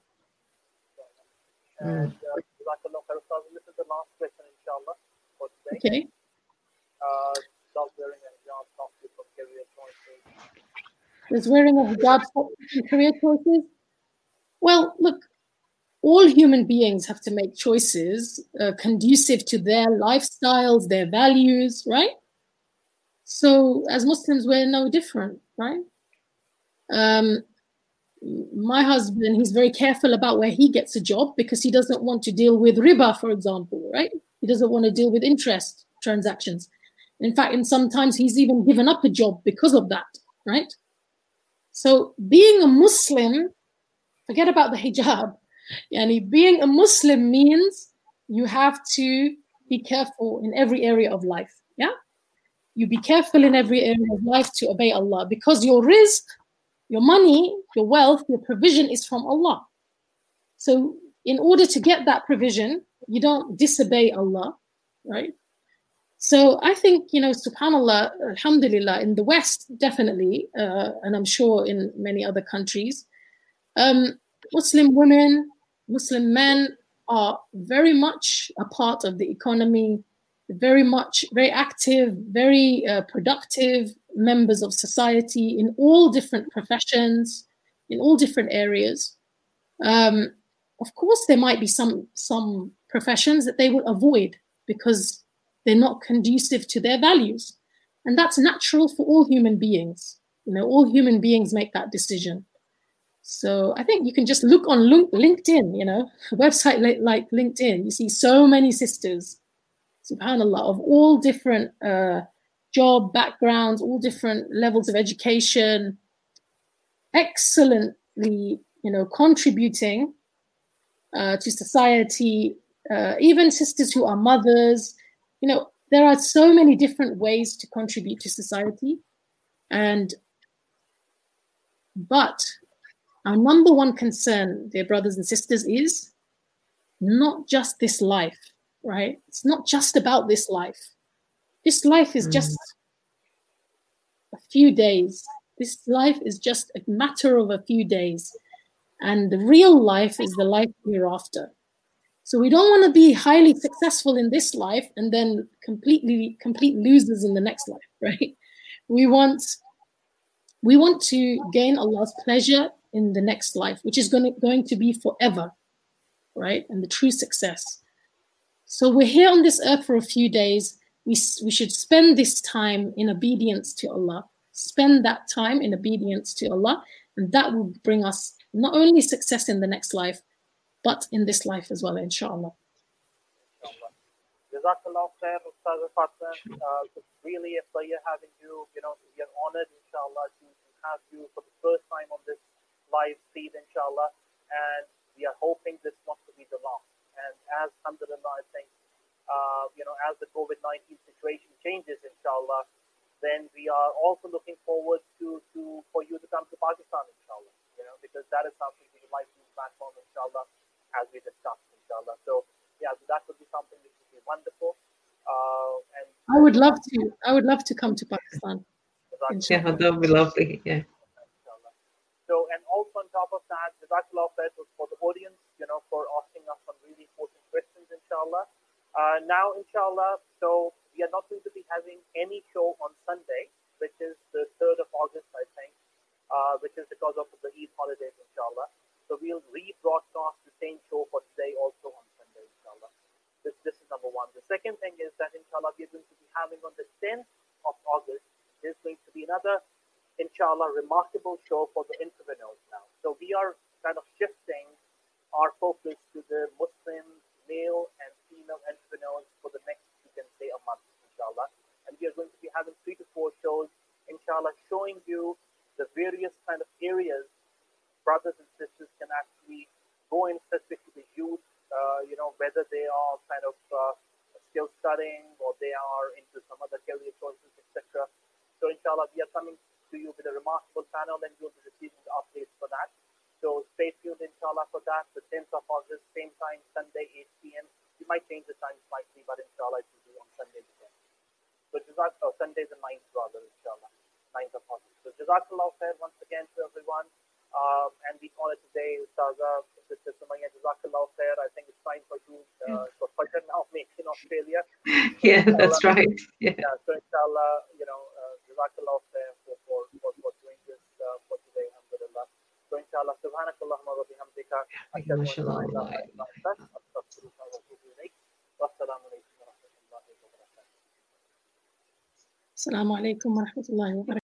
And uh, this is the last question, inshallah, for today. Okay. Uh, does wearing a hijab stop you from career choices? Does wearing a hijab stop you from career choices? Well, look, all human beings have to make choices uh, conducive to their lifestyles, their values, right? So as Muslims, we're no different, right? Um, my husband, he's very careful about where he gets a job because he doesn't want to deal with riba, for example, right? He doesn't want to deal with interest transactions. In fact, and sometimes he's even given up a job because of that, right? So being a Muslim, forget about the hijab. Yani being a Muslim means you have to be careful in every area of life, yeah? You be careful in every area of life to obey Allah because your rizq, your money, your wealth, your provision is from Allah. So in order to get that provision, you don't disobey Allah, right? So I think, you know, subhanAllah, alhamdulillah, in the West, definitely, uh, and I'm sure in many other countries, um, Muslim women, Muslim men are very much a part of the economy. very much, very active, very uh, productive members of society in all different professions, in all different areas. Um, of course, there might be some some professions that they will avoid because they're not conducive to their values. And that's natural for all human beings. You know, all human beings make that decision. So I think you can just look on LinkedIn, you know, a website like LinkedIn. You see so many sisters, subhanAllah, of all different uh, job backgrounds, all different levels of education, excellently, you know, contributing uh, to society, uh, even sisters who are mothers. You know, there are so many different ways to contribute to society. And, but our number one concern, dear brothers and sisters, is not just this life, right? It's not just about this life. This life is just a few days. This life is just a matter of a few days. And the real life is the life hereafter. So we don't want to be highly successful in this life and then completely complete losers in the next life, right? We want we want to gain Allah's pleasure in the next life, which is going to, going to be forever, right? And the true success. So we're here on this earth for a few days. We, we should spend this time in obedience to Allah. Spend that time in obedience to Allah, and that will bring us not only success in the next life, but in this life as well, inshallah. Jazakallah khair, Ustaz Fatma. Uh, it's really a pleasure having you. You know, we are honored, inshallah, to have you for the first time on this live feed, inshallah. And we are hoping this not to be the last. And as, alhamdulillah, I think, uh, you know, as the COVID nineteen situation changes, inshallah, then we are also looking forward to, to for you to come to Pakistan, inshallah. You know, because that is something we would like to platform, inshallah, as we discussed, inshallah. So, yeah, so that would be something which would be wonderful. Uh, and I would love to. I would love to come to Pakistan. Yeah, that would be lovely. Yeah. So, and also on top of that, Jazakallah khair for the audience, you know, for asking us some really important questions, inshallah. Uh, now, inshallah, so we are not going to be having any show on Sunday, which is the third of August, I think, uh, which is because of the Eid holidays, inshallah. So we'll rebroadcast the same show for today also on Sunday, inshallah. This, this is number one. The second thing is that, inshallah, we're going to be having on the tenth of August, there's going to be another, inshallah, remarkable show for the entrepreneurs now. So we are kind of shifting our focus to the Muslim male and female entrepreneurs for the next, you can say, a month, inshallah. And we are going to be having three to four shows, inshallah, showing you the various kind of areas brothers and sisters can actually go in, specifically the youth, uh, you know, whether they are kind of uh, skill studying or they are into some other career choices, et cetera. So, inshallah, we are coming to you with a remarkable panel and you'll be receiving the updates for that. So, stay tuned, inshallah, for that. The tenth of August, same time, Sunday, eight p.m. We might change the time slightly, but inshallah, it will be on Sunday the tenth. So, Jazak, oh, Sunday the ninth, rather, inshallah, ninth of August. So, Jazakallah khair once again to everyone. Um, and we call it today, Ustaza, Sister Sumaya, Jazakallah khair. I think it's time for you, uh, for Fajr now makes in Australia. Yeah, so that's right. Yeah. yeah. So, inshallah, you know, uh, Jazakallah khair for, for, for, for doing this uh, for today, alhamdulillah. So, inshallah, subhanakallahumma wa bihamdika. Ashhadu an la ilaha illa anta, astaghfiruka wa atubu ilayk. Wassalamu alaykum wa rahmatullahi wa barakatuh. Assalamu alaikum wa rahmatullahi wa barakatuh.